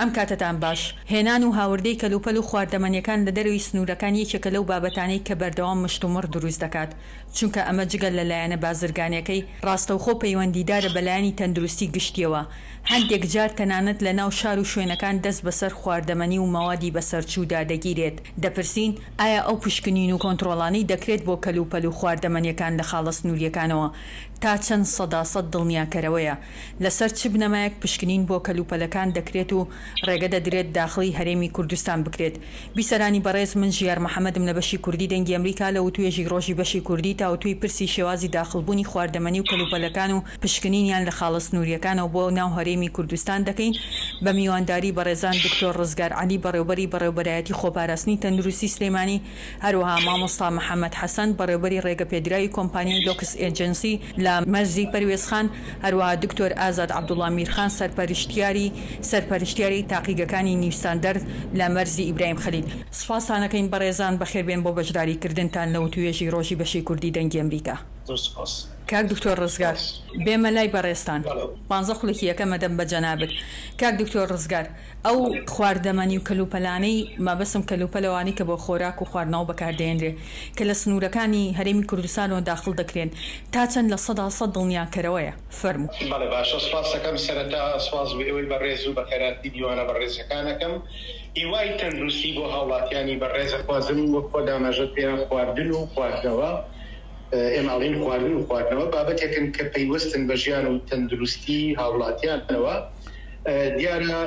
ئەم کاتتان باش. هێنان و هاوردەی کەلوپەل و خواردەمەنیەکان لە دەروی سنوورەکان یەکێکە لەو بابەتانەی کە بەردەوام مشتومڕ دروست دەکات، چونکە ئەمە جگەل لەلایەنە بازرگانیەکەی ڕاستەوخۆ پەیوەندیدارە بەلایانی تەندروستی گشتیەوە. هەندێک جار تەنانەت لە ناو شار و شوێنەکان دەست بەسەر خواردەمەنی و مەوادی بەسەرچوودا دەگیرێت. دەپرسین ئایا ئەو پشکنین و کۆنتڕۆڵانەی دەکرێت بۆ کەلوپەل و خواردەمەنیەکان لە خاڵە سنووریەکانەوە تا چەند سەداسەد دڵنیاکەرەوەیە لەسەر چ بنەمایەک پشکنین بۆ کەلوپەلەکان دەکرێت و ڕێگە دەدرێت داخڵی هەرێمی کوردستان بکرێت. بیسەرانی بەڕێز، من ژیار محەممەدم لە بەشی کوردی دەنگی ئەمریکا لە وتوێژی ڕۆژی بەشی کوردی تاوتوی پرسی شێوازی داخڵبوونی خواردەمەنی و کەلوپەلەکان و پشکنینیان لە خاڵە سنووریەکانەوە بۆ ناو هەرێمی کوردستان دەکەین بە میوانداری بەڕێزان دکتۆر ڕزگار عەلی بەڕێوەبەری بەڕێوەبەرایەتی خۆپاراستنی تەندروستی سلێمانی، هەروەها مامۆستا محەممەد حەسەن بەڕێوەبەری ڕێگەپێدراوی کۆمپانیای لۆکس ئێجنسی لە مەرزی پەروێزخان، هەروەها دکتۆر ئازاد عەبدوڵڵا میرخان سەرپەرشتیاری تاقیگەکانی نیوستاندەر لە مەرزی ئیبراهیم خەلیل. سوپاسانەکەین بەڕێزان، بەخێربێن بۆ بەشداریکردنتان لە وتوێژی ڕۆژی بەشی کوردی دەنگی ئەمریکا. کاک دکتۆر ڕزگار، بێمە لای بەڕێستان 15 خولێکی یەکەمە دەم بە جەنابەت. کاک دکتۆر ڕزگار، ئەو خواردەمەنی و کەلوپەلانەی مابەسم کەلوپەلەوانی کە بۆ خۆراک و خواردنەوە بەکاردێنرێ کە لە سنوورەکانی هەرێمی کوردستانەوە داخڵ دەکرێن، تا چەند لە سەد دڵنیاکەرەوەیە؟ فەرموو. بەڵێ باشە، سپاس دەکەم. سەرەتا سپاس بۆ ئێوەی بەڕێز و بەخێراتی دیوانە بەڕێزەکانەکەم. هیوای تەندروستی بۆ هاوڵاتیانی بەڕێزە خوازم وە خۆ دامەژە پێیان خواردن و خواردنەوە، ئێماڵین خواردن و خواردنەوە بابەتێکن کە پەیوەستن بە ژیان و تەندروستی هاوڵاتیانەوە. دیارە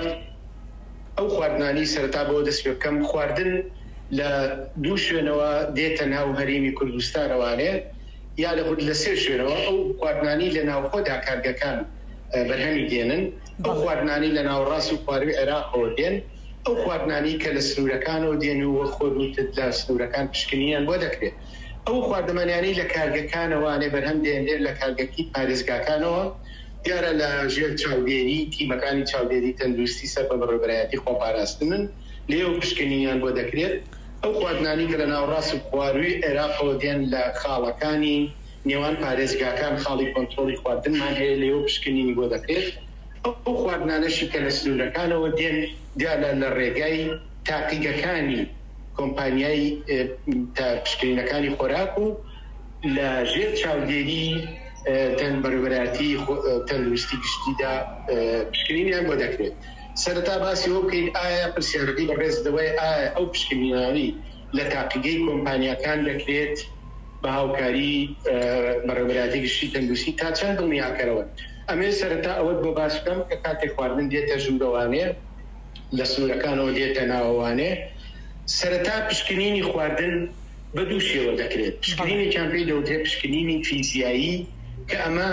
ئەو خواردنانی سەرەتا بۆ دەست پێ بکەم، خواردن لە دوو شوێنەوە دێتە ناو هەرێمی کوردستانەوانێ یا لە سێ شوێنەوە. ئەو خواردنانی لە ناوخۆدا کارگەکان بەرهەمی دێنن، ئەو خواردنانی لە ناوڕاست و خواروی عێراقەوە دێن، ئەو خواردنانی کە لە سنوورەکانەوە دێن و خۆروتت لە سنوورەکان پشکنیان بۆ دەکرێت. ئەو خواردەمەنیانی لە کارگەکانەوانێ بەرهەم دێنرێت لە کارگەکی پارێزگاکانەوە. دیارە لە ژێر چاودێری تیمەکانی چاودێری تەندروستی سەر بە بەڕێوەبەرایەتی خۆپاراستنن لێو پشکنیان بۆ دەکرێت. ئەو خواردنانی کە لە ناوڕاست و خواروی عێراقەوە دێن لە خاڵەکانی نێوان پارێزگاکان خاڵی کۆنتڕۆڵی خواردنمان هەیە لێو پشکنینی بۆ دەکرێت. ئەو خواردنانەشی کە لە سنوورەکانەوە دێن دیارە لە ڕێگای تاقیگەکانی کۆمپانیای پشکنینەکانی خۆراک و لە ژێر چاودێری بەڕێوەبەرایەتی تەندروستی گشتیدا پشکنینیان بۆ دەکرێت. سەرەتا باسی ئەو بکەین ئایا پرسیارەکەی بەڕێز دەوای ئایا ئەو پشکنینانی لە تاقیگەی کۆمپانیەکان دەکرێت بە هاوکاری بەڕێوەبەرایەتی گشتی تەندروستی تا چەند دڵنیاکەرەوە. ئەمێ سەرەتا ئەوەت بۆ باس بکەم کە کاتێک خواردن دێتە ژوورەوانێ لە سنوورەکانەوە دێتە ناوەوانێ، سەرەتا پشکنینی خواردن بە دوو شێوە دەکرێت. پشکنینێکیان پێی دەوترێت پشکنینی فیزیایی کە ئەمە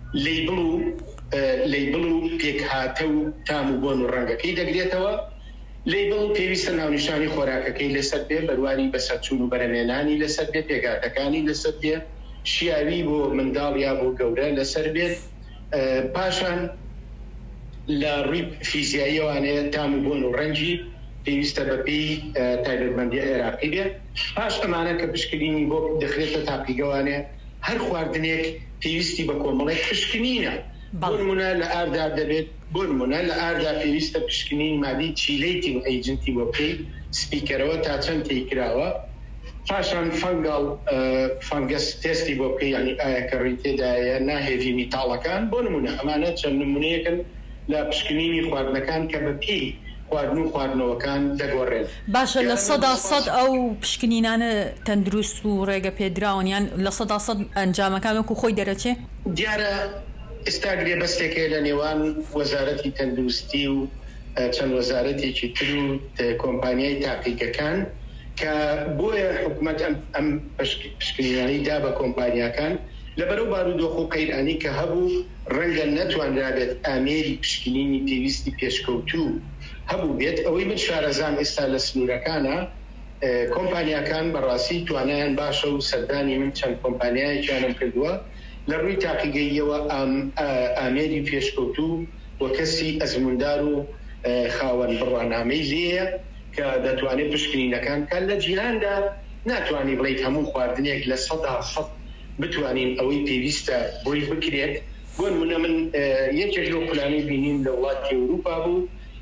لەیبڵ و پێکهاتە و تام و بۆن و ڕەنگەکەی دەگرێتەوە. لەیبڵ پێویستە ناونیشانی خۆراکەکەی لەسەر بێ، بەرواری بەسەرچوون و بەرەمێنانی لەسەر بێت، پێگاتەکانی لەسەر بێت، شیاوی بۆ منداڵ یا بۆ گەورە لەسەر بێت. پاشان لە ڕووی فیزیاییەوانەیە تام و بۆن و ڕەنگی پێویستە بەپێی تایبەتمەندی عێراقی بێت. پاش ئەمانە کە پشکنینی بۆ دەخرێتە تاقیگەوانێ، هەر خواردنێک پێویستی بە کۆمەڵێک پشکنینە. بۆ نمونە لە ئاردا دەبێت، بۆ نمونە لە ئاردا پێویستە پشکنین مادی چیلەیتینگ ئەیجنتی بۆ بکەیت سپیکەرەوە تا چەند تێکراوە. پاشان فەنگەس تێستی بۆ بکەیت، یعنی ئایا کەڕی تێدایە ناهێوی میتاڵەکان. بۆ نمونە ئەمانە چەند نمونەیەکن لە پشکنینی خواردنەکان کە بەپێی خواردن و خواردنەوەکان دەگۆڕێن. باشە، لە 100% ئەو پشکنینانە تەندروست و ڕێگە پێدراون، لە 100% ئەنجامەکان وەکو خۆی دەرەچێ؟ دیارە ئێستا گرێبەستێکە لە نێوان وەزارەتی تەندروستی و چەند وەزارەتێکی تر و کۆمپانیای تاقیگەکان کە بۆیە حکومەت ئەم پشکنینانی دا بە کۆمپانیاکان لەبەرەو بارودۆخ و قەیرانی کە هەبوو ڕەنگە نەتوانرابێت ئامێری پشکنینی پێویستی پێشکەوتوو هەبوو بێت. ئەوەی من شارەزان ئێستا لە سنوورەکانە کۆمپانیاکان بەڕاستی توانایان باشە و سەردانی من چەند کۆمپانیایەکیانم کردووە لە ڕووی تاقیگەییەوە ئامێری پێشکەوتوو و کەسی ئەزموندار و خاوەن بڕوانامەی لێیە کە دەتوانێت پشکنینەکان کار لە جیهاندا ناتوانانی بڵیت هەموو خواردنێک لە 100% بتوانین ئەوەی پێویستە بۆی بکرێت. بۆ نمونە من یەکێک لەو پلانەی بینیم لە وڵاتی ئەوروپا بوو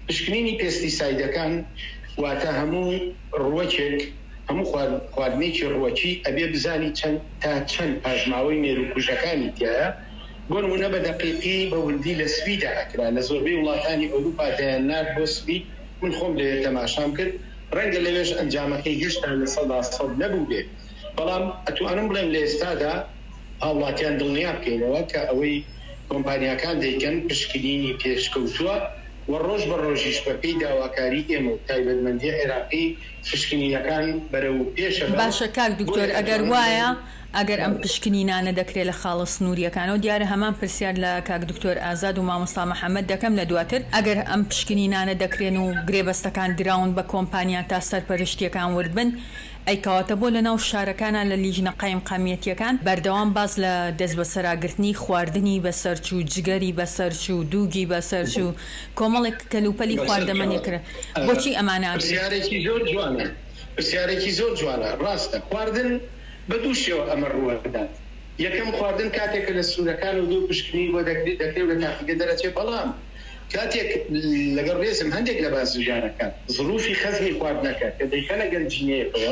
پشکنینی پێستیسایدەکان واتە هەموو ڕووەکێک هەموو خواردنێکی ڕووەکی ئەبێ بزانی تا چەند پاژماوەی مێروکوژەکانی تایە بۆ نمونە بە دەقیقی بە وردی لە سویدا ئەکرا لە زۆربەی وڵاتانی ئەوروپا دەیاننات بۆ سوید من خۆم لێ تەماشام کرد ڕەنگە لەوێش ئەنجامەکەی هێشتا لە 100% نەبوو بێ بەڵام ئەتوانم بڵێم لە ئێستادا هاوڵاتیان دڵنیا بکەینەوە کە ئەوەی کۆمپانیاکان دەیکەن پشکنینی پێشکەوتووە و ڕۆژ بە ڕۆژیش بەپێی داواکاری ئێمە و تایبەتمەندی عێراقی پشکنینەکان بەرەو پێشە. باشە کاک دکتۆر ئەگەر وایە ئەگەر ئەم پشکنینانە دەکرێت لە خاڵە سنووریەکانەوە دیارە هەمان پرسیار لە کاک دکتۆر ئازاد و مامۆستا محەممەد دەکەم لە دواتر ئەگەر ئەم پشکنینانە دەکرێن و گرێبەستەکان دراون بە کۆمپانیا تا سەرپەرشتیەکان وردبن ئەیکەواتە بۆ لە ناو شارەکانە لە لیژنە قایم قامیەتیەکان بەردەوام باز لە دەست بە سەراگرتنی خواردنی بەسەرچوو جگەری بەسەرچوو دووگی بەسەرچوو کۆمەڵێک کەلوپەلی خواردەمەنیەکرا بۆچی ئەمانە پرسیارێکی زۆر جوانە ڕاستە خواردن بە دوو شێوە ئەمە ڕووەدات یەکەم خواردن کاتێکە لە سوورەکان و دوو پشکنی بۆ دەکرێت لە تاقیگە دەرەچێت بەڵام کاتێک لەگەڵ ڕێزم هەندێک لە بازرگانەکان ظروفی خەزمی خواردنەکە کە دەیکەنە گەنجینەیەکەوە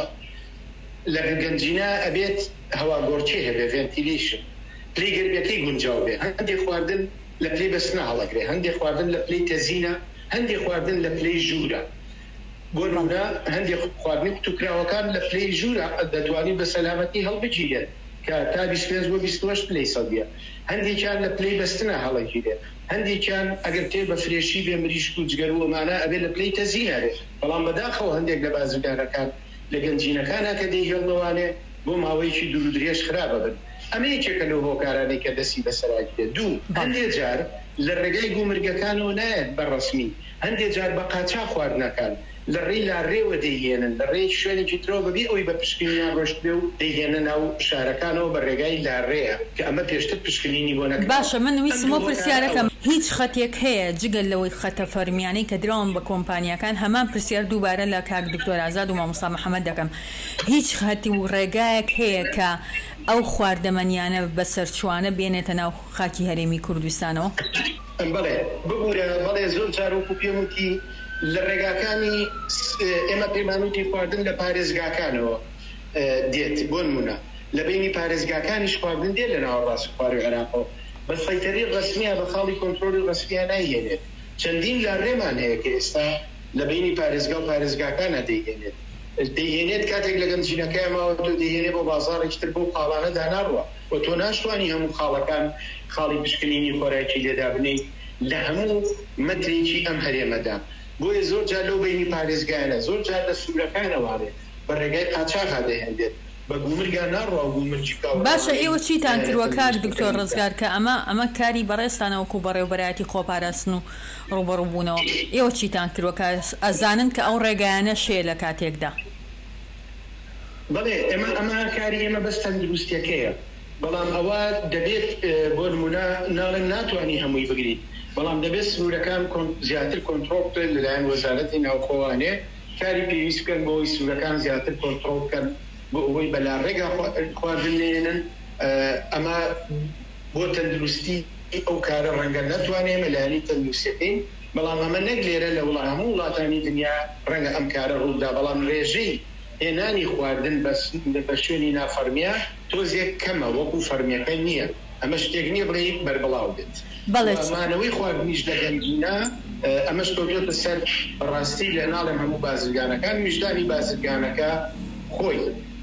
لە گەنجینە ئەبێت هەواگۆڕچی هەبێ ڤێنتیلیشن پلەی گەرمەکەی گونجاو بێ هەندێک خواردن لە پلەی بەسنە هەڵەگرێ هەندێک خواردن لە پلەی تەزینە هەندێک خواردن لە پلەی ژوورە بۆ نمونە هەندێک خواردنی قوتوکراوەکان لە پلەی ژوورە دەتوانین بە سەلامەتی هەڵبگیرێت کە تا 25 بۆ 28 پلەی سەدیە هەندێکیان لە پلەی بەستنە هەڵەگیرێت هەندێکیان ئەگەر تێ بە فرێشی بێ مریشک و جگەر و ئەمانە ئەبێ لە پلەی تەزینە بەڵام بەداخەوە هەندێک لە بازرگانەکان لە گەنجینەکانە کە دەیهێڵنەوانێ بۆ ماوەیەکی دوور و درێژ خراپە بن ئەمە یەکێکە لەو هۆکارانەی کە دەستی بەسەراگرێت دوو هەندێک جار لە ڕێگای گومرگەکانەوە نایەت بەڕەسمی هەندێک جار بە قاچاق خواردنەکان لە ڕێی لاڕێوە دەیهێنن لە ڕێی شوێنێکی ترەوە بەبێ ئەوی بە پشکنیان ڕۆشت بێ و دەیهێنە ناو شارەکانەوە بە ڕێگای لاڕێیە کە ئەمە پێشتر پشکنینی بۆ نەکرێت. باشە من ویستمەوە پرسیارەکەم هیچ خەتێک هەیە جگەل لەوەی خەتە فەرمیانەی کە دراون بە کۆمپانیەکان هەمان پرسیار دووبارە لە کاک دکتۆر ئازاد و مامۆستا محەممەد دەکەم هیچ خەتی و ڕێگایەک هەیە کە ئەو خواردەمەنیانە بەسەرچوانە بێنێتە ناو خاکی هەرێمی کوردستانەوە؟ بەڵێ ببوورە بەڵێ زۆر جارۆک و پێم وتی لە ڕێگاکانی ئێمە پەیمانوتی خواردن لە پارێزگاکانەوە دێت بۆ نمونە لە بینی پارێزگاکانیش خواردن دێت لە ناوەڕاستی خواری عێراقەوە بە سەیتەری ڕەسمیە بە خاڵی کۆنتڕۆلی ڕەسمیە نایهێنێت چەندین لاڕێمان هەیە کە ئێستا لە بینی پارێزگا و پارێزگاکانە دەیهێنێت کاتێک لە گەنجینەکەی ماوە تۆ دەیهێنێت بۆ بازاڕێکی تر بۆ خاڵانە داناڕوە و تۆ ناشتوانی هەموو خاڵەکان خاڵی پشکنینی خۆراکی لێدا بنیت لە هەموو مەترێکی ئەم هەرێمەدا بۆیە زۆر جار لەو بینی پارێزگایانە زۆر جار لە سوورەکانەوانێت بە ڕێگای قاچاقا دەهێنرێت بە گومرگان ناڕوا و گومرجی باشە ئێوە چیتان کردووە کار دکتۆر ڕزگار کە ئەمە کاری بەڕێستانەوەکو بەڕێوەبەرایەتی خۆپاراستن و ڕوبەڕووبوونەوە ئێوە چیتان کردووە کە ئەزانن کە ئەو ڕێگایانە شێ لە کاتێکدا؟ بەڵێ ئەمە کاری ئێمە بەس تەندروستیەکەیە بەڵام ئەوە دەبێت بۆ نمونە ناڵێن ناتوانانی هەمووی بگریت بەڵام دەبێت سوورەکان زیاتر کۆنتڕۆڵ بکرێت لەلایەن وەزارەتی ناوخۆوانێ کاری پێویست بکەن بۆ ئەوی سوورەکان زیاتر کۆنتڕۆڵ بکەن بۆ ئەوەی بەلا ڕێگا خواردن لێنن ئەمە بۆ تەندروستی ئەو کارە ڕەنگە نەتوانێت مەلایانی تەندروستیەکەین بەڵام ئەمە نەک لێرە لە هەموو وڵاتانی دنیا ڕەنگە ئەم کارە ڕوودا بەڵام ڕێژەی هێنانی خواردن بە شوێنی نافەرمیە تۆزێک کەمە وەکو فەرمیەکەی نییە ئەمە شتێک نییە بڵێ بەربڵاو بێت مانەوەی خواردنیش لە گەنجینە ئەمەش تۆبێتە سەر بەڕاستی لە ناڵێم هەموو بازرگانەکان میژدانی بازرگانەکە خۆی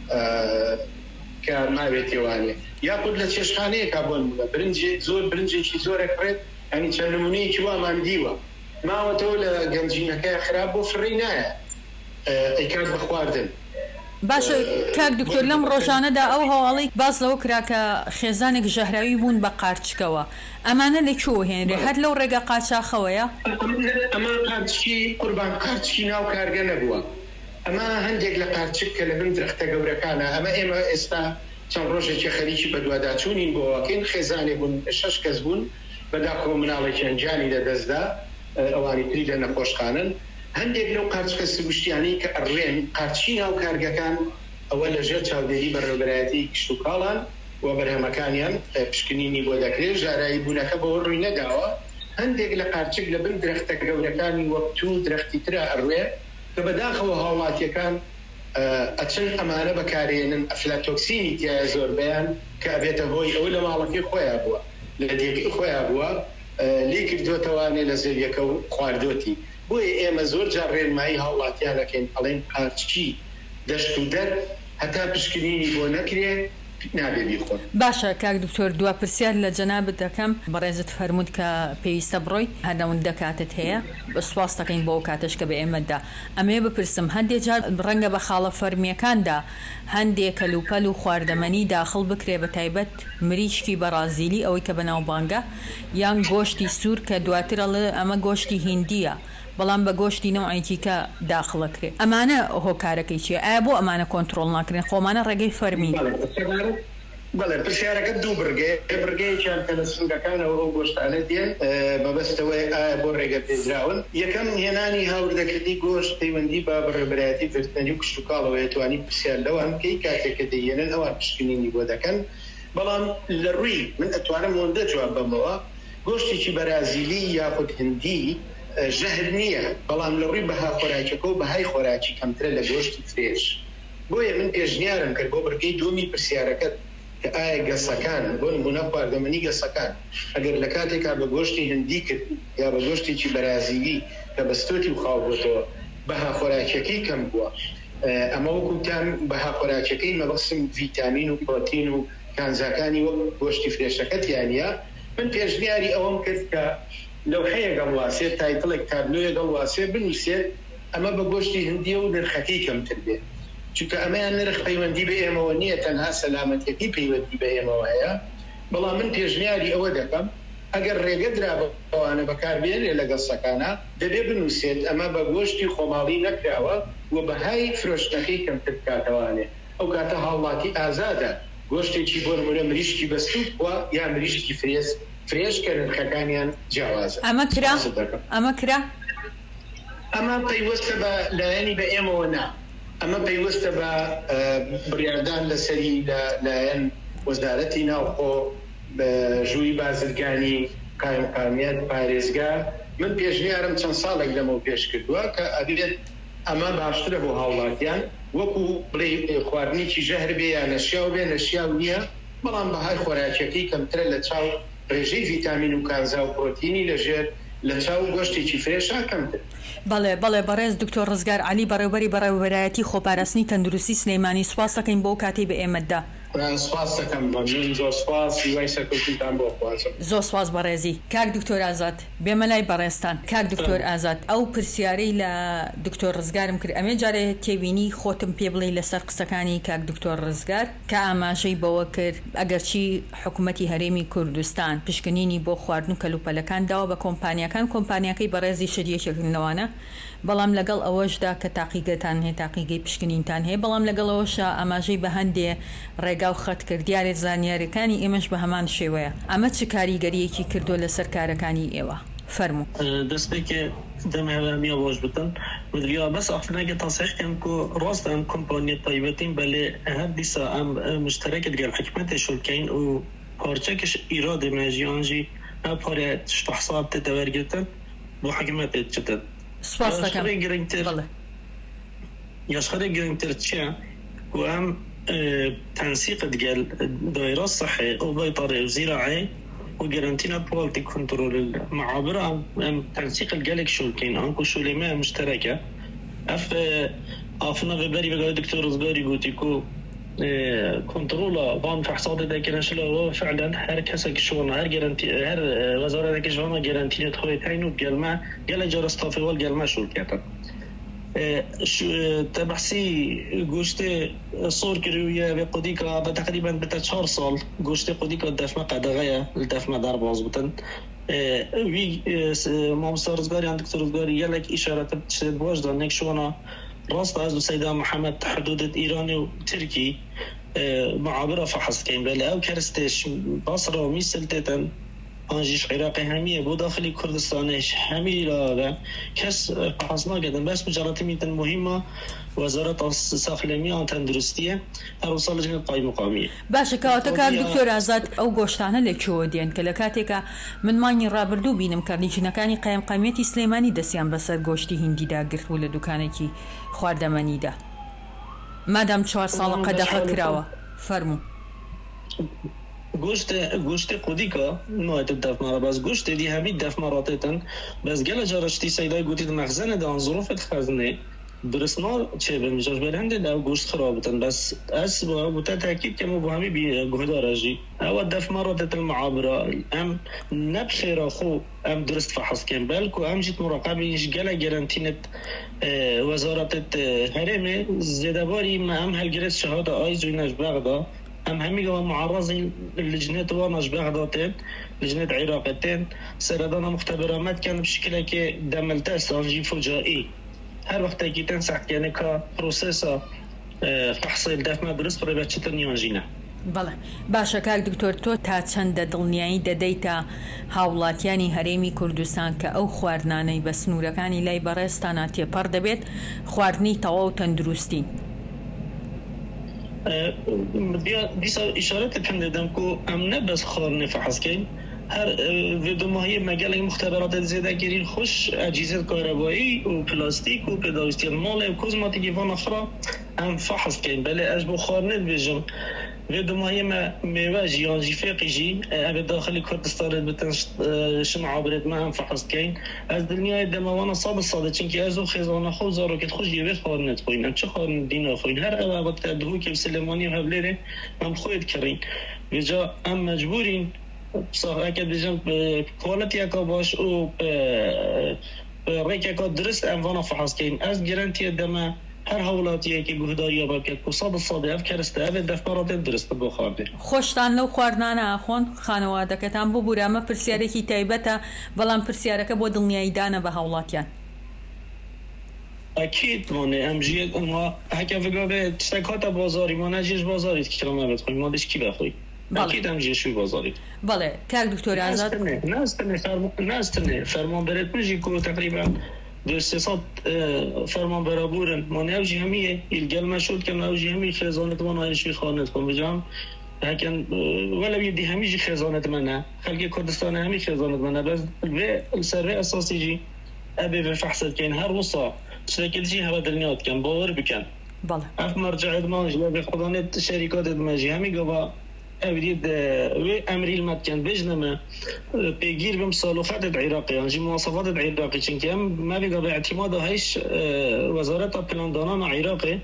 کار ناوێتێوانێ یاخود لە چێشخانەیەکا بۆن برنجێکی زۆرەکڕێت ئەنی چەند نمونەیەکی وامان دیوە ماوەتەوە لە گەنجینەکەی خراپ بۆ فڕی نایە ئەیکات بە خواردن. باشە کاک دکتۆر لەم ڕۆژانەدا ئەو هەواڵی باز لەوە کرا کە خێزانێک ژەهراوی بوون بە قارچکەوە ئەمانە لەکوێوە هێنرێ هەر لەو ڕێگە قاچاخەوەیە؟ ئەمە قارچکی قوربان قارچکی ناو کارگە نەبووە ئەمە هەندێک لە قارچک کە لە بن درەختە گەورەکانە ئەمە ئێمە ئێستا چەند ڕۆژێکی خەریکی بەدواداچوونین بۆواکەین خێزانێ بوون 6 کەس بوون بەداخۆ مناڵێکی ئەنجانی لەدەستدا ئەوانی تری لە نەخۆشخانن هەندێک لەو قارچکە سروشتیانی کە ئەڕێن قارچی ناو کارگەکان ئەوە لەژێر چاودێری بەڕێوەبەرایەتی کشت و کاڵان و بەرهەمەکانیان پشکنینی بۆ دەکرێت ژارایی بوونەکە بەوە ڕووی نەداوە هەندێک لە قارچک لە بن درەختە گەورەکانی وەکتو درەختی ترە ئەڕوێ کە بەداخەوە هاوڵاتیەکان ئەچن ئەمانە بەکارێنن ئەفلاتۆکسینی تایە زۆر بەیان کە ئەبێتە هۆی ئەو لە ماڵەکەی خۆیان بووە لە دێگەی خۆیان بووە لی کردوتەوانێ لە زەویەکە و خواردۆتی بۆیە ئێمە زۆر جار ڕێنمایی هاوڵاتیانەکەین ئەڵێن قارچکی دەشت و دەر هەتا پشکنینی بۆ نەکرێ باشە کاک دکتۆر دوا پرسیار لە جەنابەت دەکەم بەڕێزت فەرموود کە پێویستە بڕۆی هەردەوەندە کاتت هەیە سواس دەکەین بۆ کاتش کە بە ئێمەدا ئەمێ بپرسم هەندێک جار ڕەنگە بە خاڵە فەرمیەکاندا هەندێک کەلوپەل و خواردەمەنی داخڵ بکرێ بە تایبەت مریشکی بەرازیلی ئەوەی کە بەناوبانگە یان گۆشتی سوور کە دواترە ئەمە گۆشتی هیندیە بەڵام بە گۆشتی نەوعیکی کە داخڵەکرێ ئەمانە هۆکارەکەی چیە ئایا بۆ ئەمانە کۆنتترۆل ناکرێن خۆمانە ڕێگەی فەرمی بەڵێ پرسیارەکە دوو بڕگەیەکیان کە لە سوورەکانەوە ئەو گۆشتانە دێن بەبەستەوەی ئایا بۆ ڕێگە پێدراون یەکەم هێنانی هاوردەکردنی گۆشت پەیوەندی بە بەڕێبەرایەتی فرتنەری و کشتتوکاڵەوە توانی پرسیار لەوان بکەی کاتێککە دەیێنن ئەوان پشکنینی بۆ دەکەن بەڵام لە ڕووی من ئەتوانم وەندە جواب بمەوە گۆشتێکی بەرازیلی یاخود هندی ژەهر نییە بەڵام لە ڕووی بەها خۆراکەکە و بەهای خۆراکی کەمترە لە گۆشتی فرێش بۆیە من پێشنیارم کرد بۆ بڕگەی دومی پرسیارەکەت کە ئایا گەسەکان بۆ نمونە خواردەمەنی گەسەکان ئەگەر لە کاتێکا بە گۆشتی هندی کرد یا بە گۆشتێکی بەرازیلی کە بەستۆتی و خاوبۆتەوە بەها خۆراکەکەی کەم بووە ئەمە وەکوتان بەها خۆراکەکەی مەبەستم ڤیتامین و پرۆتین و کانزاکانی وەک گۆشتی فرێشەکەتیانە من پێشنیاری ئەوەم کرد کە لەوحەیە گەڵواسێت تایتڵێک تابلۆیە گەڵواسێ بنووسێت ئەمە بە گۆشتی هندیە و نرخەکەی کەمتر بێت چونکە ئەمەیان نرخ پەیوەندی بە ئێمەوە نییە تەنها سەلامەتیەتی پەیوەندی بە ئێمەوە هەیە بەڵام من پێشنیاری ئەوە دەکەم ئەگەر ڕێگە درابەوانە بەکاربێنێ لە گەسەکانە دەبێ بنووسێت ئەمە بە گۆشتی خۆماڵی نەکراوە و بەهای فرۆشتەکەی کەمتر بکاتەوانێ ئەو کاتە هاوڵاتی ئازادە گۆشتێکی بۆ نمونە مریشکی بەستوو بووە یا مریشکی فرێش کە نرخەکانیان جیاوازە ئەمە پەیوەستە بە لایەنی بە ئێمەوە نا ئەمە پەیوەستە بە بڕیاردان لەسەری لایەن وەزارەتی ناوخۆ بە ژووری بازرگانی قایمقامیت پارێزگار من پێشنیارم چەند ساڵێک لەمەوە پێش کردووە کە ئەبێت ئەمە باشترە بۆ هاوڵاتیان وەکو بڵێ خواردنێکی ژەهر بێ یا نەشیاو بێ نەشیاو نییە بەڵام بەهای خۆراکیەکەی کەمترە لە چاو ڕێژەی ڤیتامین و کانزا و پرۆتینی لەژێر لە چاو گۆشتێکی فرێشا کەمتر بەڵێ بەڕێز دکتۆر ڕزگار علی بەڕێوەبەری بەڕێوەبەرایەتی خۆپاراستنی تەندروستی سلەیمانی سوپاس دەکەین بۆ کاتەی بە ئێمەدا سپاس دەکەم زۆر سپاس هیوای سەرکەوتنتان بۆ خوازم زۆر سپاس بەڕێزی کاک دکتۆر ئازاد بێمە لای بەڕێستان کاک دکتۆر ئازاد ئەو پرسیارەی لە دکتۆر ڕزگارم کرد ئەمێ جارێ تێبینی خۆتم پێ بڵێ لەسەر قسەکانی کاک دکتۆر ڕزگار کە ئاماژەی بەوە کرد ئەگەرچی حکوومەتی هەرێمی کوردستان پشکنینی بۆ خواردن کەلوپەلەکان داوە بە کۆمپانیەکەی بەڕێزی شەریەکردنەوەنە بەڵام لەگەڵ ئەوەشدا کە تاقیگەتان هەیە تاقیگەی پشکنینتان هەیە بەڵام لەگەڵ ئەوەشە ئاماژەی بە هەندێ ڕێگا و خەت کرد دیارێ زانیاریەکانی ئێمەش بە هەمان شێوەیە ئەمە چ کاریگەریەکی کردو لەسەر کارەکانی ئێوە فەرموو دەستێکێ دەمهێڵامیە بۆش بتن ودیا بەس ئەفنەگە تاسەحکەم کو ڕاست ئەم کۆمپانیە تایبەتین بەلێ هەر دیسا ئەم مشتەرەکت گەر حکومەتێ شولکەین و پارچەکش ئیرادێ مەژیانجی ئەپارێ تحساب تەوەرگتن بۆ حکومەتێ چتن سپاس دەکەم یاشخەرێ گرنگتر چییە و ئەم تنسيق ديال دائرة الصحة أو بيطري وزراعي وجرانتينا بوالتي كنترول المعابر تنسيق الجالك شولكين أنكو شوليما مشتركة أفنا غباري بقى دكتور زغاري قوتيكو كنترولا بان فحصات ذاك نشلو فعلا هر كسك شغل هر جرانتي هر وزارة ذاك شغلنا جرانتينا تخوي تاينو جالما جال جرستافي والجالما شولكاتا تبحثي قوشتي صور كروية بقديكا تقريبا بتشهر صال قوشتي قديكا الدفمة قدغاية الدفمة دار بازبطن وي مامستر رزقاري عند دكتور رزقاري يلك إشارة تشتد بواجدة انك شوانا راست عزو سيدة محمد حدود إيراني وتركي معابرة فحص كين بلا أو كرستش بصرة وميسلتتن آنجیش عراقی همیه بود داخلی کردستانش همی را کس حاصل نکردن بس مجرد میتن مهمه وزارت ساخلمی آن تندرستیه هر سال جن قایم مقامیه باشه کاتک دکتۆر ئازاد ئەو گۆشتانە لەکوێوە دێن کە لە کاتێکە من مانگی ڕابردوو بینم کاریژنەکانی قایمقامێتی سلێمانی دەستیان بەسەر گۆشتی هیندیدا گرتبوو لە دوکانێکی خواردەمەنیدا مادام 4 ساڵە قەدەغە کراوە فەرموو گوشت قودی که نوعیت دف مرا بس گوشت دی همی دف مراتتن بس گل جارشتی سیدای گوتید مخزن دان ظروفت خزنه درست نار چه بمیجاش برنده دو گوشت خرابتن بس اس با بوده تاکید که مو با همی بی گهدار جی او دف مراتت المعابره ام نبخیر خو ام درست فحص کن بلکو ام جیت مراقبیش گل گرانتینت وزارت هرمه زدباری ما ام هلگرس شهاده آیز و نجبغدا هم همي جو معرضين اللجنات وانش بغدادين لجنات عراقيتين سردانا مختبرات كان بشكل كي دملتا استراتيجي فجائي هر وقت كي تنسح يعني كبروسيسا فحص الدفع درست برای بچه نیانجینه بەڵێ باشە کاک دکتۆر تۆ تا چەندە دڵنیایی دەدەیتە هاوڵاتیانی هەرێمی کوردستان کە ئەو خواردنانەی بە سنوورەکانی لای بەڕێستانە تێپەڕ دەبێت خواردنی تەواو و تەندروستی دیسا اشارت کردم که امنه بس خارن فحص کن هر ودومایی مجال مختبرات زیاده گیرین خوش اجهزه کاربایی و پلاستیک و پداوستی مال و کوزماتیکی وان اخرى ام فحص کن بله از بو خارن بیجم ودومایی میوه جیان جیفقی جی اب داخل کردستان بتن شن عبرت ما ام فحص کن از دنیای دموان صاد چونکه از خزانه خو زارو که خوش یه خارنت خوین ام چه خارن دین خوین هر وقت تدهو که سلیمانی هبلره ام خود کرین بجا ام مجبورین صح اگه بیشتر کوالیتی اکا باش و ریک اکا درست اموان فحص کن از گرانتی دم هر حولاتیه که گهداری با که صد افکرسته اوه دفترات درست بخورده خوشتان لو خواردنانە ئاخۆن خانەوادەکەتان بۆ بورامە پرسیارێکی تایبەتە بەڵام پرسیارەکە بۆ دڵنیاییدانە بە هاوڵاتیان اكيد مانه امجیه ما هکه وگاه تشتکات بازاری ما نجیش بازاری که ما بتخویم ما دش کی بخوی اكيد امجیه شوی بازاری بله کاک دکتۆر ئازاد ناستنه فرمان برات مجی که تقریبا درسته فرمان برابورن ما نوجی همیه الگل مشهود که نوجی همی خزانت ما نایشوی خانت کن بجام لكن ولا بيدي هميجي خزانت منه خلقي كردستان همي خزانت منه بس السر اساسي جي ابي بفحص كاين هر وصا شكل جي هذا الدنيا كان باور بكن بله اف مرجع ادمانج لا بخدانه شركات ادماجي همي قبا ابريد و امري المكان بجنما بيجير بمصالحات العراقي يعني مواصفات العراقي چونكه ما بيقى اعتماد هيش وزاره بلاندانان عراقي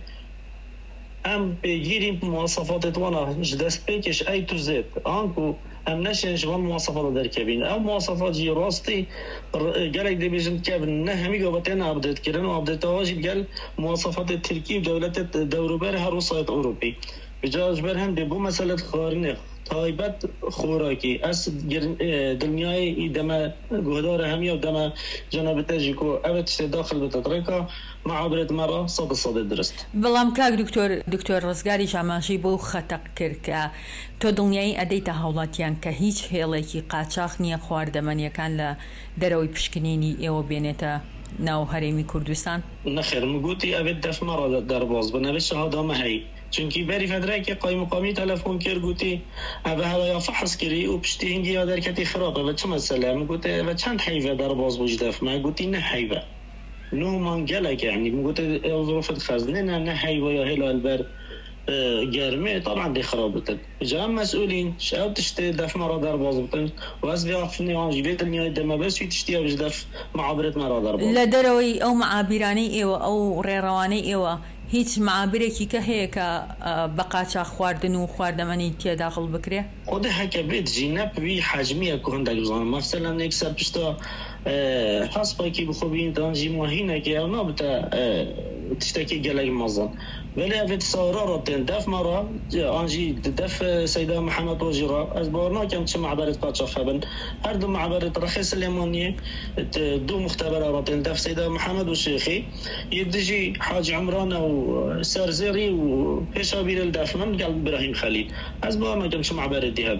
ام بيجيري مواصفات توانا جدست بيكش اي تو زد انكو ام نشن جوان مواصفات دركبين ام مواصفات جي راستي قالك دي بيجن كابن نهمي قبتين ابديت كرن وابديت واجب قال مواصفات التركيب دولة دوروبر هر وسائط اوروبي بجاج برهم بو مسألة خارنه تایبت خوراکی از دنیای دم گهدار همی و دم جناب تاجیکو اوت داخل بتطریقا معابرت مرا صد درست بەڵام کاک دکتۆر ڕزگاری شاماشی بۆ خەتەق کرد کە تۆ دڵنیایی ئەدەیتە هاوڵاتیان کە هیچ هێڵێکی قاچاق نییە خواردەمەنیەکان لە دەرەوەی پشکنینی ئێوە بێنێتە ناو هەرێمی کوردستان نەخێر مگوتی ئەبێت دەف مەڕە دەرباز بنەبێت شەهادامە هەی چونکی بری فدرک قایم مقامی تلفن کرد گویی اوه هوا فحص کردی و پشتی هنگی یادر کتی خرابه و چه مسئله میگویی و چند حیوه در باز بوجدف ما گویی نه حیوه نو مانجلك يعني میگویی ظروف خزنه نه حیوه یا هلال بر گرمه طبعا دي خرابتن جا مسئولین شاید تشتی دف مرا در باز بتن و از بیافنی آنجی بیت نیای دم بس تشتی اوج دف معابرت مرا در باز لدروي او معابرانی ایو او ریروانی ایو هیچ معابرێکی کە هەیە کە بە قاچاق خواردن و خواردەمەنی تێداخڵ بکرێ خود هەکە بێت ژینە بوی حجمیە کو هەندێک بزانم مەسەلەن یەکسەر پشتا هەسپێکی بخۆبین دانجی ماهینێکی ئەو نابتە تشتێکی گەلێک مەزن ولی ئەوێت ساڕاتێن دەف مەڕە ئانجی دەف سەیدا محەممەد ڕۆژیڕا ئەس باوەڕ ناکەم چ معبەرت قاچاق هەبن هەردوو معبەرت ڕەخی سلێمانیە دوو مختبەرە ڕاتێن دەف سەیدا محەممەد و شێخی یەکدژی حاج عمرانە و سرزيري وبيشا بير الدفن قال ابراهيم خليل از با ما جمش معبر دي هذا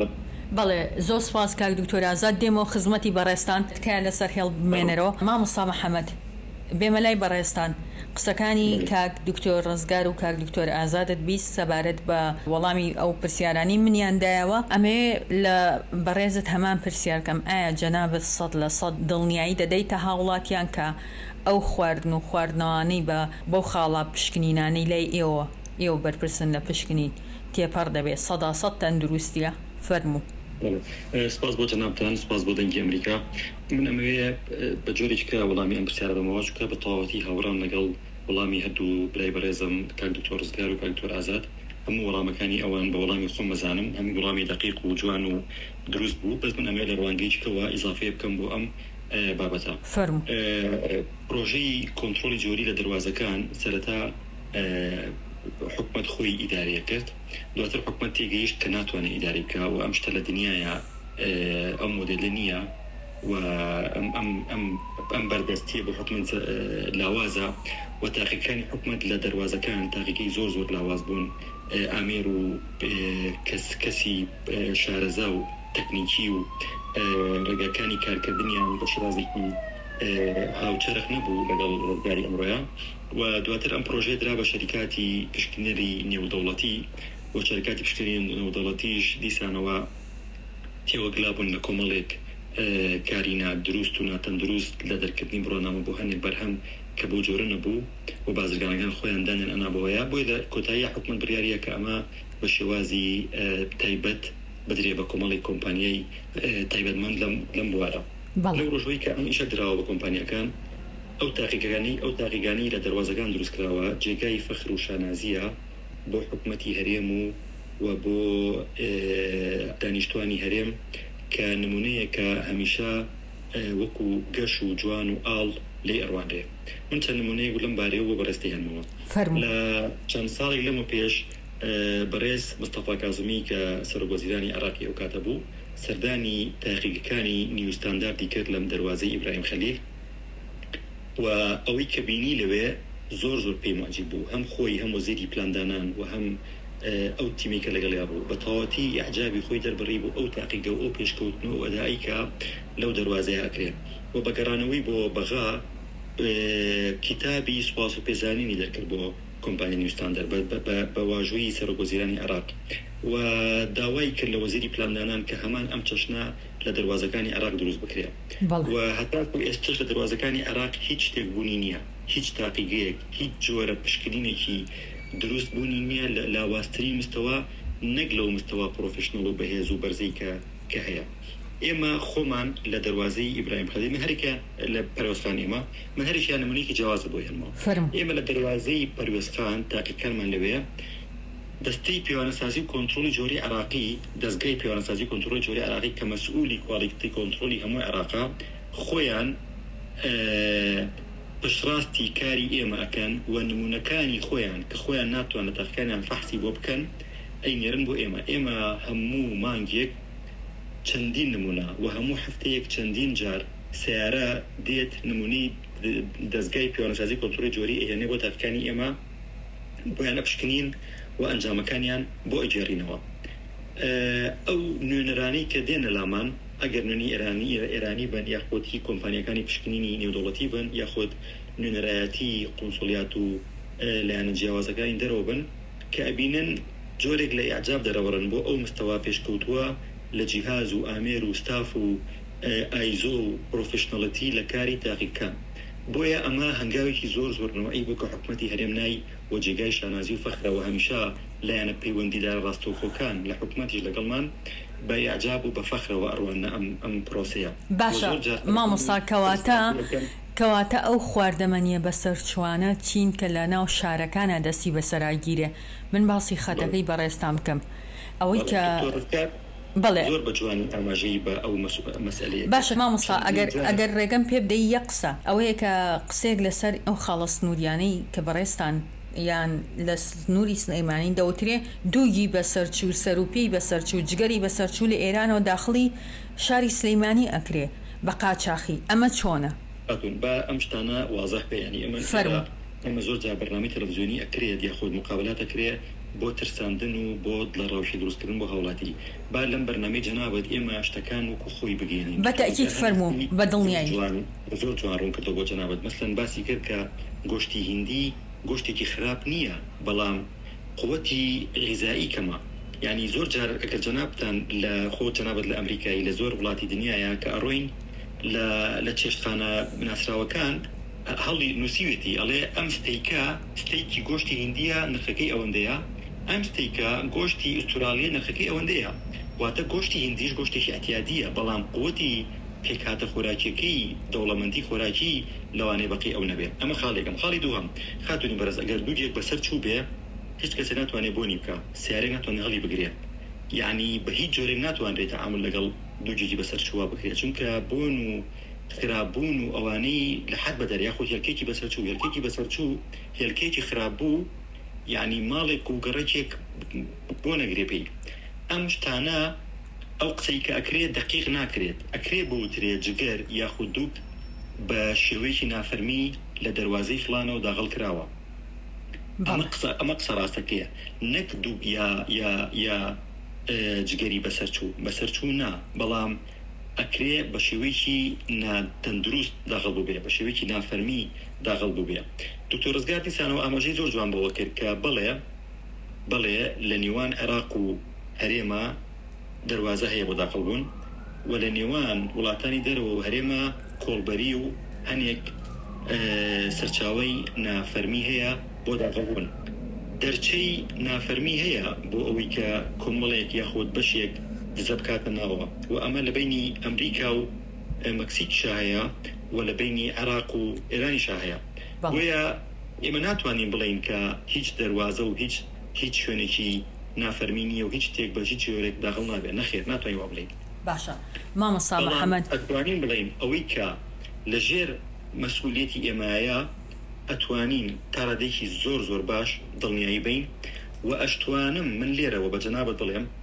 بەڵێ زۆر سپاس کاک دکتۆر ئازاد دێمەوە خزمەتی بەڕێستان تکایە لەسەر هێڵ بمێنەرەوە مامۆستا محەممەد بێمە لای بەڕێستان قسەکانی کاک دکتۆر ڕزگار و کاک دکتۆر ئازادت بیست سەبارەت بە وەڵامی ئەو پرسیارانی منیاندایەوە ئەمێ لە بەڕێزت هەمان پرسیارکەم ئایا جەنابەت 100% دڵنیایی دەدەیتە هاوڵاتیان کە ئەو خواردن و خواردنەوەی بەو خاڵا پشکنینانەی لای ئێوە بەرپرسن لە پشکنین تێپەڕ دەبێت 100% تەندروستیە فەرموو. سپاس بۆ جەنابتان سپاس بۆ دەنگی ئەمریکا من ئەمەوێ بە جۆرێککە وەڵامی ئەم پرسیارە بەمەوەچکە بە تەواوەتی هاوڕام لەگەڵ وەڵامی هەردوو برای بەڕێزم کاک دکتۆر ڕزگار و کاک دکتۆر ئازاد هەموو وەڵامەکانی ئەوان بە وەڵامی خۆم مەزانم هەموو وەڵامی دقیق و جوان و دروست بوو بەس من ئەمێ لە ڕوانگەیەکەوە ئیزافەیە بکەم بۆ ئەم بابەتە پرۆژەی کۆنتڕۆلی جۆری لە دەروازەکان سەرەتا حکومت خۆی ئیدارەیە کرد دواتر حکومت تێگەیشت کە ناتوانێت ئیداری بکە و ئەم شتە لە دنیاە ئەم مۆدێلە نییە و ئەم بەردەستیە بۆ حکومت لاوازە و تاقیەکانی حکومت لە دەروازەکان تاقیەکەی زۆر لاواز بوون ئامێر و کەسی شارەزا و تەکنیکی و ڕێگاکانی کارکردنیان بە شێوازێکی هاوچەرخ نەبوو لەگەڵ ڕێگاری ئەمڕۆیە و دواتر ئەم پرۆژێ درا بە شەریکاتی پشکنەری نێودەوڵەتی و شەریکاتی پشکنەری نێودەوڵەتیش دیسانەوە تێوەگلا بوون لە کۆمەڵێک کارینە دروست و ناتەندروست لە دەرکردنی بڕۆنامە بۆ هەندێک بەرهەم کە بۆ جۆرە نەبوو و بازرگانەکان خۆیان دانێن ئەنابەوەیە بۆی لە کۆتایی حکومت بڕیاریە کە ئەمە بە شێوازی تایبەت بدرێ بە کۆمەڵی کۆمپانیای تایبەتمەند لەم بوارە لەو ڕۆژوەی کە ئەم ئیشە دراوە بە کۆمپانیەکان ئەو تاقیگانی لە دەروازەکان دروست کراوە جێگای فەخر و شانازیە بۆ حکومەتی هەرێم و بۆ دانیشتوانی هەرێم کە نمونەیە کە هەمیشە وەکو گەش و جوان و ئاڵ لێ ئەڕوانرێ من چەند نمونەیەک لەم بارەیە بۆ بەڕێستی هەنمەوە لە چەند ساڵێک لەمە پێش بەڕێز مستەفا کازمی کە سەرۆکوەزیرانی عێراقی ئەو کاتە بوو سەردانی تاقیگەکانی نیوستانداردی کرد لەم دەروازەی ئیبراهیم خەلیل و ئەوەی کە بینی لەوێ زۆر پێی معجب بوو هەم خۆی هەم وەزیری پلاندانان و هەم ئەو تیمێکە لەگەڵیا بوو بە تەواوەتی ئیعجابی خۆی دەربڕی بوو ئەو تاقیگە و ئەو پێشکەوتن و ئەدایی کە لەو دەروازەیە ئەکرێت و بەگەڕانەوەی بۆ بەغا کتابی سوپاس و پێزانینی دەرکرد بۆ کۆمپانیای نیوستاندەر بە واژووی سەرۆکوەزیرانی عێراق و داوای کرد لە وەزیری پلاندانان کە هەمان ئەم چەشنە لە دەروازەکانی عێراق دروست بکرێت و هەتاکو ئێستش لە دەروازەکانی عێراق هیچ شتێک بوونی نییە هیچ تاقیگەیەک هیچ جۆرە پشکنینێکی دروست بوونی نییە لە لاوااستری مستەوە نەک لەو مستەوە پرۆفشنەڵ و بەهێز و بەرزەی کە هەیە ئێمە خۆمان لە دەروازەی ئیبراهیم خەلیل من هەرێکە لە پەروەستخان ئێمە من هەریشیان نمونەیەکی جیاوازە بۆ هێنمەوە ئێمە لە دەروازەی پەروەستخان تاقیکارمان لەوێ دەستەی پیاوانەسازی و کۆنتڕۆلی جۆری عێراقی دەستگای پیاوانەسازی و کۆنتڕۆلی جۆری عێراقی کە مەسئولی کواڵیتی کۆنتڕۆلی هەموو عێراقا خۆیان پشتڕاستی کاری ئێمە ئەکەن و نمونەکانی خۆیان کە خۆیان ناتوانە تاقیەکانیان فەحسی بۆ بکەن ئەینێرن بۆ ئێمە هەموو مانگێک چەندین نمونە و هەموو هەفتەیەک چەندین جار سیارە دێت نمونەی دەستگای پیاوانەسازی کۆنتڕۆلی جۆری ئێنێ بۆ تاقیەکانی ئێمە بۆیان پشکنین و ئەنجامەکانیان بۆ ئەجێڕینەوە ئەو نوێنەرانی کە دێنە لامان ئەگەر نوێنی ئێرانی بن یاخۆتی کۆمپانیەکانی پشکنینی نێودەوڵەتی بن یاخۆت نوێنەرایەتی قونسولیات و لایەنە جیاوازەکانی دەرەوە بن کە ئەبینن جۆرێک لە ئیعجاب دەرەوەڕن بۆ ئەو مستەوا پێشکەوتووە لە جیهاز و ئامێر و ستاف و ئایزۆ و پرۆفشنەڵەتی لە کاری تاقیکان بۆیە ئەمە هەنگاوێکی زۆر نوعی بوو کە حکومەتی هەرێمنای و جێگای شانازی و فەخرەوە هەمیشە لایەنە پەیوەندیدار ڕاستەوخۆکان لە حکومەتیش لەگەڵمان بە ئیعجاب و بە فەخرەوە ئەڕوانە ئەم پرۆسەیە باشە مامۆستا کەواتە ئەو خواردەمەنیە بەسەر چوانە چین کە لە ناو شارەکانە دەستی بەسەراگیرێ من باسی خەتەکەی بەڕێستان بکەم ئەوەی کە بەڵێ زۆر بە جوانی ئاماژەی بە ئەو مەسئلەیە باشە مامۆستا ئەگەر ڕێگەم پێ بدەی یەک قسە ئەوەیە کە قسێک لەسەر ئەو خاڵە سنووریانەی کە بەڕێستان یان لە سنووری سلەیمانی دەوترێ دووگی بەسەرچوو سەروپی بەسەرچوو جگەری بەسەرچوو لە ئێرانەوە داخلی شاری سلەیمانی ئەکرێ بە قاچاخی ئەمە چۆنە بە ئەم شتانە وازەح بەیانی ئەمە زۆر جا بەرنامەی تەلەڤیزیۆنی ئەکرێت یاخۆ مقابلات ئەکرێت بۆ ترساندن و بۆ دڵ ڕەوشی دروستکردن بۆ هاوڵاتی با لەم بەرنامەی جەنابەت ئێمە شتەکان وەکو خۆی بگەینین بەتەکید فەرموو بە دڵنیایی زۆر جوان ڕوون کردەوە بۆ جەنابەت مەسەڵەن باسی کرد کە گۆشتی هیندی گۆشتێکی خراپ نییە بەڵام قووەتی غیزایی کەمە یعنی زۆر جار ئەگەر جەنابتان لە خۆ جەنابەت لە ئەمریکایی لە زۆر وڵاتی دنیاە کە ئەڕۆین لە چێشتخانە بناسراوەکان هەڵی نووسیوێتی ئەڵێ ئەم ستەیکی گۆشتی هیندیە نرخەکەی ئەوەندەیە ئەم ستەیکە گۆشتی ئوسترالیە نرخەکەی ئەوەندەیە واتە گۆشتی هیندیش گۆشتێکی ئەتیادیە بەڵام قووەتی پێکهاتە خۆراکیەکەی دەوڵەمەندی خۆراکی لەوانەیە بەقی ئەو نەبێت ئەمە خاڵێکم خاڵی دووەم خاتونی بەرز ئەگەر دووجێک بەسەر چوو بێ هیچ کەسێ ناتوانێت بۆنی بکە سیارێک ناتوانێت هەڵی بگرێت یعنی بە هیچ جۆرێک ناتوانرێت تەعامل لەگەڵ دووجێکی بەسەر چووە بکرێت چونکە بۆن و خراببوون و ئەوانەی لە حد بەدەر یاخود هێلکێکی بەسەر چوو هێلکێکی بەسەر چوو هێلکێکی خراپبوو یعنی ماڵێک و گەڕێکێک بۆ نەگرێ پێی ئەم شتانە ئەو قسەی کە ئەکرێت دقیق ناکرێت ئەکرێت بوترێت جگەر یاخود دووک بە شێوەیەکی نافەرمی لە دەواازەی فلانەوە داغڵ کراوە ئەمە قسە ڕاستەکەیە نەک دووک یا جگەری بەسەر چوو نا بەڵام ئەکرێ بە شێوەیەکی ناتەندروست داغڵ بوو بێ بە شێوەیەکی نافەرمی داغڵ بوو بێ دکتۆر ڕزگار دیسانەوە ئاماژەی زۆر جوان بەوە کرد کە بەڵێ لە نێوان عێراق و هەرێمە دەواازە هەیە بۆ داخڵ بوون و لە نێوان وڵاتانی دەرەوە و هەرێمە کۆڵبەری و هەنێک سەرچاوەی نافەرمی هەیە بۆ داخڵ بوون دەرچەی نافەرمی هەیە بۆ ئەوەی کە کۆمەڵێک یاخود بەشێک دزە بکاتە ناوەوە و ئەمە لە بینی ئەمریکا و مەکسیک شایە و لە بینی عێراق و ئێرانی شایە وەیە ئێمە ناتوانین بڵین کە هیچ دەواازە و هیچ شوێنێکی نافەرمی نیە و هیچ تێک بە هیچ شوێنێک داخڵ نابێت نەخێر ناتوانین وا بڵین باشە مامۆستا محەممەد ئەتوانین بڵین ئەوەی کە لەژێر مەسئولیەتی ئێمایە ئەتوانین تا ڕادێکی زۆر باش دڵنیایی بین و ئەشتوانم من لێرەوە بە جەنابەت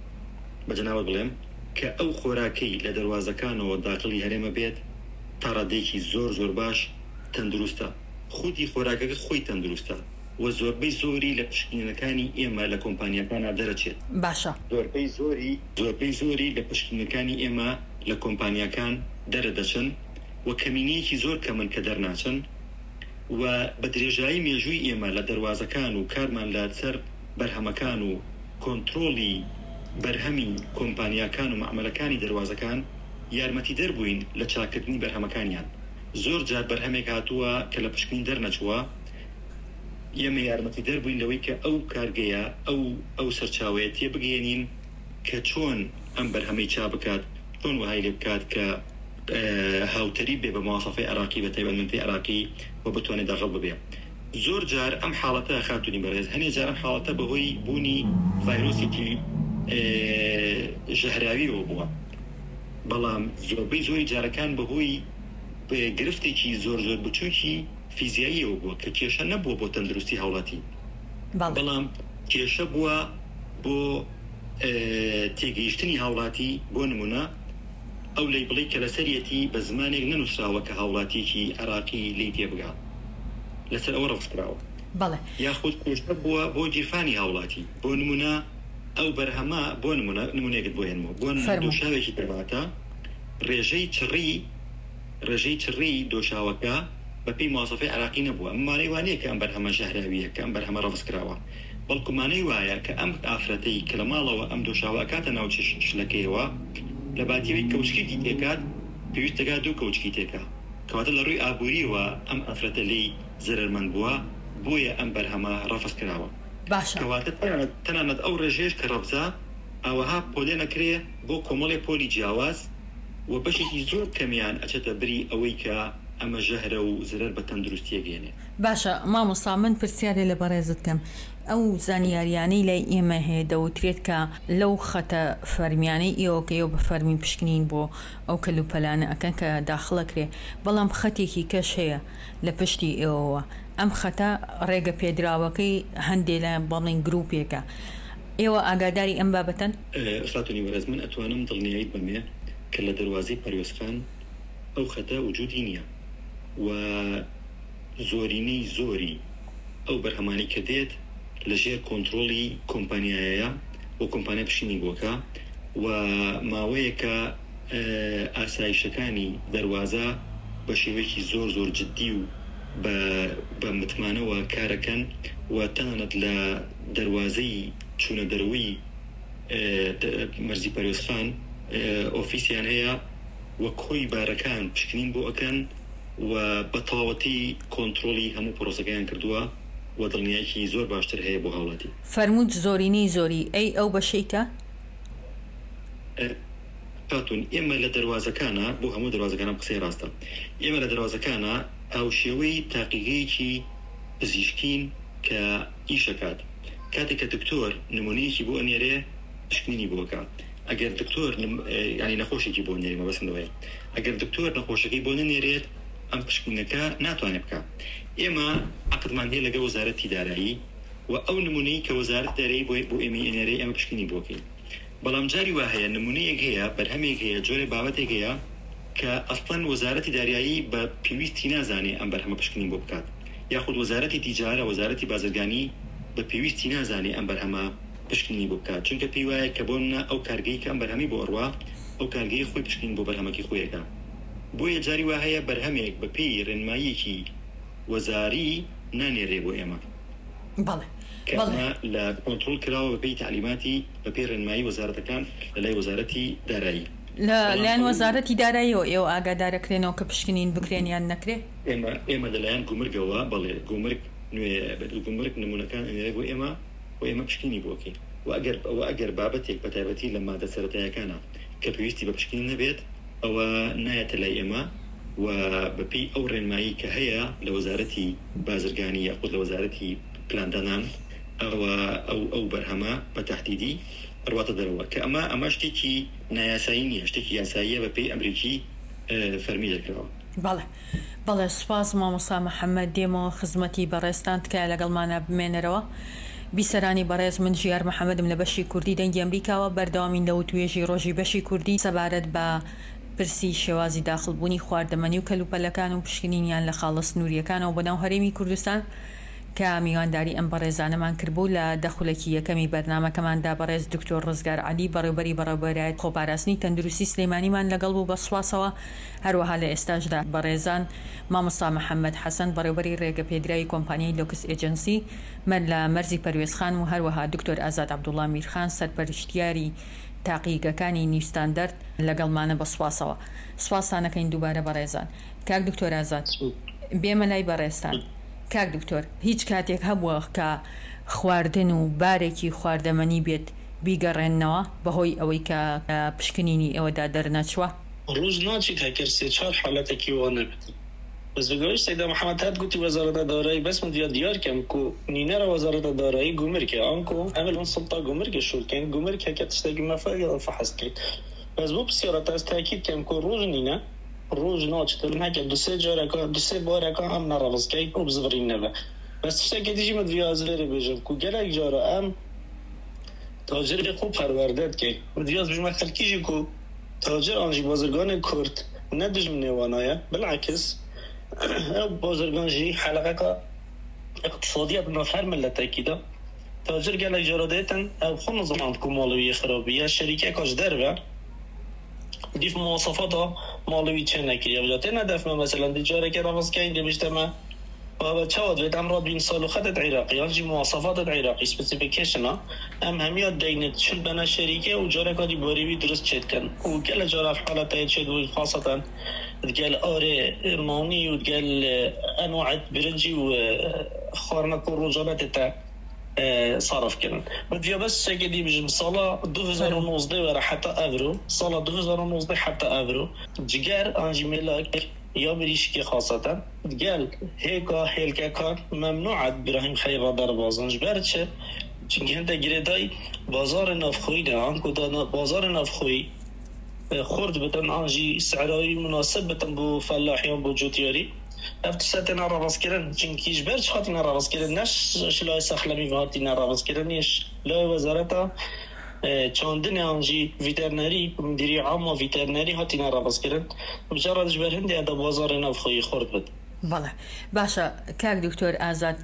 بڵێم کە ئەو خۆراکەی لە دەواازەکانەوە داخڵی هەرێمە بێت تا ڕادێکی زۆر باش تەندروستە خودی خۆراکەکە خۆی تەندروستە و زۆربەی زۆری لە پشکنینەکانی ئێمە لە کۆمپانیەکانە دەرەچێت باشە زۆربەی زۆری لە پشکنینەکانی ئێمە لە کۆمپانیەکان دەرەدەچن و کەمینەیەکی زۆر کەمن کە دەرناچن و بە درێژایی مێژووی ئێمە لە دەواازەکان و کارمان لە سەر بەرهەمەکان و کۆنترۆلی بەرهەمی کۆمپانیەکان و معاملەکانی دەواازەکان یارمەتی دەربووین لە چاکردنی بەرهەمەکانیان زۆر جار بەرهەمێک هاتووە کە لە پشکنین دەرنەچووە ئێمە یارمەتی دەربووین لەوەی کە ئەو کارگەیە ئەو سەرچاوەیە تێبگەێنین کە چۆن ئەم بەرهەمەی چا بکات چۆن وهای لێ بکات کە هاوتەری بێ بە موافقەی عێراقی بە تایبەتمەندی عێراقی و بتوانێت داخڵ ببێ زۆر جار ئەم حاڵەتە خاتونی بەڕێز هەنێ جار ئەم حاڵەتە بەهۆی بوونی ڤایرۆسێکی ژەهراویەوە بووە بەڵام زۆربەی زۆری جارەکان بەهۆی گرفتێکی زۆر بچووکی فیزیاییەوە بووە کە کێشە نەبووە بۆ تەندروستی هاوڵاتی بەڵام کێشە بووە بۆ تێگەیشتنی هاوڵاتی بۆ نمونە ئەو لی بڵێ کە لەسەرەتی بە زمانێک نەنووسراوە کە هاوڵاتیکی عێراقی لی تێبگات لەسەر ئەوە ڕفکراوە یاخود کۆشتە بووە بۆ گیرفانی هاوڵاتی بۆ نمونە ئەو بەرهەمە بۆ نمونەیەکت بۆ هێنمەوە بۆ دۆشاوێکی دەباتە ڕێژەی چڕی دۆشاوەکە بەپی مواصفەی عێراقی نەبووە ئەمانەی وانەیە کە ئەم بەرهەمە ژەهراویە کە ئەم بەرهەمە ڕفکراوە بەڵکومانەی وایە کە ئەم ئافرەتەی کە لە ماڵەوە ئەم دۆشاوە کاتە ناو شلەکەیەوە لە باتیەوەی کەوچکی تێکات پێویستەکە دوو کەوچکی تێکا کەواتە لە ڕووی ئابووریەوە ئەم ئافرەتە لی زەرمەند بووە بۆیە ئەم بەرهەمە ڕەفس کراوە کەواتە تەنانەت ئەو ڕێژێش کە ڕەبزا ئەوەها پۆلێ نەکرێ بۆ کۆمەڵی پۆلی جیاواز و بەشێکی زۆر کەمیان ئەچێتە بری ئەوەی کە ئەمە ژەهرە و زرەر بە تەندروستیە گێنێ باشە مامۆستا من پرسیارێ لە بەڕێزت کەم ئەو زانیاریانەی لای ئێمە هەیە دەوترێت کە لەو خەتە فەرمیانەی ئێوەکەیەوە بە فەرمی پشکنین بۆ ئەو کەلوپەلانە ئەکەن کە داخڵەکرێ بەڵام خەتێکی کەش هەیە لە پشتی ئێوەوە ئەم خەتە ڕێگە پێدراوەکەی هەندێک لە بەڵین گروپێکە ئێوە ئاگاداری ئەم بابەتەن؟ ئەسڵاتونی وەرز من ئەتوانم دڵنیاییت بەمێ کە لە دەواازەی پەروێزخان ئەو خەتە وجودی نییە و زۆرینەی زۆری ئەو بەرهەمانی کە دێت لەژێر کۆنتترۆلی کۆمپانیایە و کۆمپانیا پشینی بۆکە و ماوەیەکە ئاسایشەکانی دەروازە بە شێوەیەکی زۆر زۆر جددی و بە متمانەوە کارەکەن و تەنانەت لە دەروازەی چوونە دەروی مەرزی پەروێزخان ئۆفیسیان هەیە وە کۆی بارەکان پشکنین بۆ ئەکەن و بە تەواوەتی کۆنتترۆلی هەموو پرۆسەکەیان کردووە و دڵنیایکی زۆر باشتر هەیە بۆ هاوڵاتی. فەرمووت زۆرینەی زۆری ئەو بەشەیتە؟ هاتون ئێمە لە دەروازەکانە بۆ هەموو دەروازەکانە قسەی ڕاستە، ئێمە لە دەروازەکانە ئەو شێوەی تاقیگەیەکی پزیشکین کە ئیشەکات کاتێک کە دکتۆر نمونەیەکی بۆ ئەنێرێ پشکنینی بۆکە. ئەگەر دکتۆر ینی نەخۆشێکی بۆ نێری مەبەستەوەی ئەگەر دکتۆر نەخۆشەکەی بۆ نەنێرێت ئەم پشکنەکە ناتوانێت بکە. ئێمە عقدمان هەیە لەگە وەزارەتی دارایی و ئەو نمونەی کە وەزارەت دارایی بۆ ئێمە ئەنێرێ ئەمە پشکنی بۆکەین. بەڵام جاری وا هەیە نمونەیەک هەیە بەرهەمێک هەیە جۆرە بابەتێک هەیە کە ئەسڵەن وەزارەتی داریایی بە پێویستی نازانێ ئەم بەرهەمە پشکنی بۆ بکات، یاخود وەزارەتی تیجارە وەزارەتی بازرگانی بە پێویستی نازانێ ئەم بەرهەمە پشکنی بۆ بکات، چونکە پێی وایە کە بۆنە ئەو کارگەی کە ئەم بەرهەمی بۆ ئەڕوا ئەو کارگەی خۆی پشکنین بۆ بەرهەمەکی خۆیەکە. بۆیە جاری وا هەیە بەرهەمێک بە پێی ڕێنماییەکی وەزاری نانێرێ بۆ ئێمە لە کۆنتترۆل کراوە بە پێی تعلیماتی بە پێی ڕێنمایی وەزارەتەکان لەلای وەزارەتی دارایی. لایەن وەزارەتی داراییەوە ئێوە ئاگادارەکرێنەوە کە پشکنین بکرێن یان نەکرێ؟ ئێمە لەلایەن گومرگەوە بەڵێ گومرگ نمونونەکان ئەنێرێ بۆ ئێمە و ئێمە پشکنی بۆکەین و ئەگەر بابەتێک بە تایبەتی لە مادە سەرەتایەکانە کە پێویستی بە پشکنین نەبێت ئەوە نایەتە لای ئێمە و بەپێی ئەو ڕێنمایی کە هەیە لە وەزارەتی بازرگانی یاخود لە وەزارەتی پلاندانان ئەو بەرهەمە بە تەحدیدی ڕواتە دەرەوە کە ئەمە شتێکی نایاسایی نیە، شتێکی یاساییە بە پێی ئەمریکی فەرمی دەکرەوە. بەڵێ سوپاس مامۆستا محەممەد دێمەوە خزمەتی بەڕێستان تکایە لەگەڵمانە بمێنەرەوە. بیسەرانی بەڕێز من ژیار محەممەدم لە بەشی کوردی دەنگی ئەمریکاوە بەردەوامین لە توێژی ڕۆژی بەشی کوردی سەبارەت بە پرسی شێوازی داخڵبوونی خواردەمەنی و کەلوپەلەکان و پشکنینیان لە خاڵە سنووریەکانەوە بەناو هەرێمی کوردستان کە میوانداری ئەم بەڕێزانەمان کردبوو لە دەخولەکی یەکەمی بەرنامەکەماندا بەڕێز دکتۆر ڕزگار عەلی بەڕێوەبەری بەڕێوەبەرایەت خۆپاراستنی تەندروستی سلەیمانیمان لەگەڵ بوو بە سوپاسەوە. هەروەها لە ئێستاشدا بەڕێزان مامۆستا محەممەد حەسەن بەڕێوەبەری ڕێگەپێدراوی کۆمپانیای لۆکس ئێجنسی من لە مەرزی پەروێزخان و هەروەها دکتۆر ئازاد عەبدوڵڵا میرخان سەرپەرشتیاری تاقیگەکانی نیوستاندەرد لەگەڵمانە بە سوپاسەوە. سوپاسانەکەین دووبارە بەڕێزان. کاک دکتۆر ئازاد بێمە لای بەڕێستان. کاک دکتۆر هیچ کاتێک هەبووە کە خواردن و بارێکی خواردەمەنی بێت بیگەڕێنەوە بەهۆی ئەوەی کە پشکنینی ئێوەدا دەرنەچوە؟ ڕوز ناچیت هەکرد سێ چهار حالەتێکی وانە بێت. بەس بگەوەی سەیدا محەممەد هات گوتی وەزارەتە دارایی بەس من دیار کەم و نینەرە وەزارەتە دارایی گومرکە ئەنکۆ ئەمە من سڵتا گومرکە شولکەین گومرکە کە تشتێکی مەفەگە فەحەستکەیت بەس بۆ پرسیارەتە ئەس تاکید کەم کۆ ڕۆژ نینە ڕۆژ ناچتر نەکە دوسێ جارەکە دوسێ بارەکە ئەم نەڕەوەزکەی و بزڕینەوە بەس تشتێکی دیژی مدیاز لێرە بێژم کو گەلێک جارە ئەم تاجری خوب پەروەردە دکەین مدیاز بژمە خەلکیژی کو تاجر ئانژی بازرگان کورد نەدژ منێوانایە بالعکس بازرگانجی حلقه اقتصادیت نفر ملتکی دا تاجر گله جرادتن او خون زمان کو مالوی خرابیه شرکه کاش دربه دیف مواصفات مالوی چه نکریه وجاته ندف مثلا تجاره که رواز که اینده بیشتمه و چهاد وید امراد بین سالو خدت عراقی هنجی مواصفات عراقی سپسیفیکیشن هم همیاد دینت شد بنا شرکه و جاره کادی باریوی درست چید کن و گله جاره حالت چید و خاصتا تقال آره مانی و تقال انواع برنجی و خارنک و رجالت تا صرف کردن بدیا بس شکلی بجم سالا 2019 و حتی افرو سالا 2019 حتی افرو جگر آنجی ملاک یا بریشکی خاصتا تقال هیکا کار ممنوعت براهیم خیبا در بازنج برچه چونکه هنده گریدای بازار نفخوی نه آنکو دا بازار نفخوی خورد بتن آنجی سعرایی مناسب بتن بو فلاحیان بو جوتیاری افتسات نراوز کردن چونکیش برچ خاطی نراوز کردن نش شلای سخلمی وقتی نراوز کردنیش لای وزارتا چاندن آنجی ویترنری مدیری عام و ویترنری هاتی نراوز کردن مجردش برهنده ادا بازار نفخوی خورد بد. بله باشا کاک دکتۆر ئازاد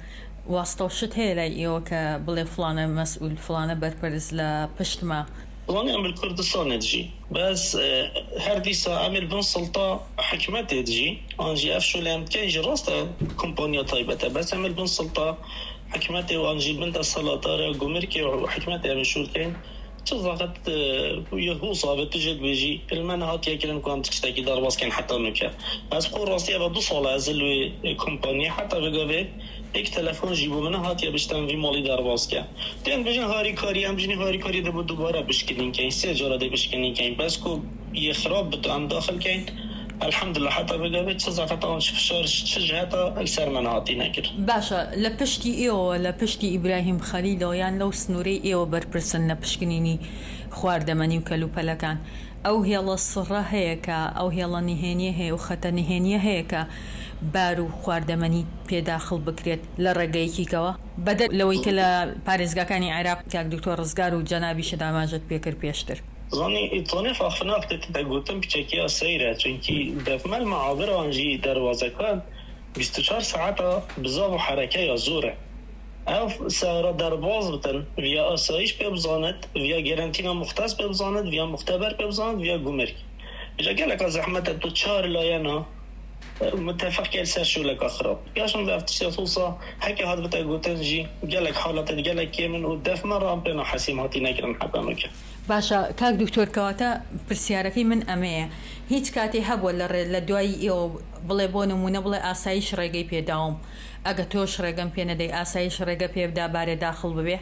واستە شت هەیە لای ئێوە کە بڵێ فلانە مەسئول فلانە بەرپەرز لە پشتمە والله أمر كردستان تجي بس هر ديسا أمر بن سلطة حكمت تجي أنجي أفشو لهم كيجي راستا كومبانيا طيبة بس أمر بن سلطة حكمت وأنجي بنت السلاطة قمركي وحكمت أمر شو كين تزغت يهو صابت تجد بيجي المنهات يكلم كان تشتكي درباس كان حتى نوكا بس بقول راسي أبغى 2 سال أزلوا كومبانيا حتى بقى یک تلفن جیبو من هاتیه بشتم وی مالی درواز که دین بجن هاری کاری هم بجنی هاری کاری دبو دوباره بشکنین که 3 جاره ده بشکنین که بس کو یه خراب بتو هم داخل که الحمدلله حتی بگه چه زفت آن فشار چه جهتا اکثر من هاتی نکر باشا لپشتی ایو لپشتی ابراهیم خلیل یان لو سنوری ایو برپرسن لپشکنینی خواردمنی و کلوپلکان او هیلا سره هەیە کە ئەو هێڵە نهێنیە هەیە و خەتە نهێنیە هەیە کە بار و خواردەمەنی پێداخل بکرێت لە ڕێگەیەکیکەوە بەدە لەوەی کە لە پارێزگاکانی عێراق کاک دکتۆر ڕزگار و جەنابیشە داماژت پێکرد پێشتر زانی ایتوانی فاخناف تێتە گوتم بچێکیە سەیرە چونکی دەفمە المەعابر ئەوانجی دەروازەکان 24 ساعتا بزاف و حرەکەیە زۆرە او سارا درباز بتن ویا آسایش ببزاند ویا گرانتینا مختص ببزاند ویا مختبر ببزاند ویا گمرک اجا گلک از زحمت تو 4 لاینا متفق کل سر شو لك خراب ياشون بافتشي توصا حكي هاد بتا گوتنجي گلک حالات گلک من و دف مره ام بنا حسیم هاتی نگرن حبامك باشا کاک دکتۆر کەواتە پرسیارەکەی من ئەمەیە هیچ کاتی هەبووە لە دوای ئێوە بڵێ بۆ نمونە بڵێ ئاسایش ڕێگەی پێداوم ئەگە تۆش ڕێگەم پێ نەدەی ئاسایش ڕێگە پێبدا بارێ داخل ببێ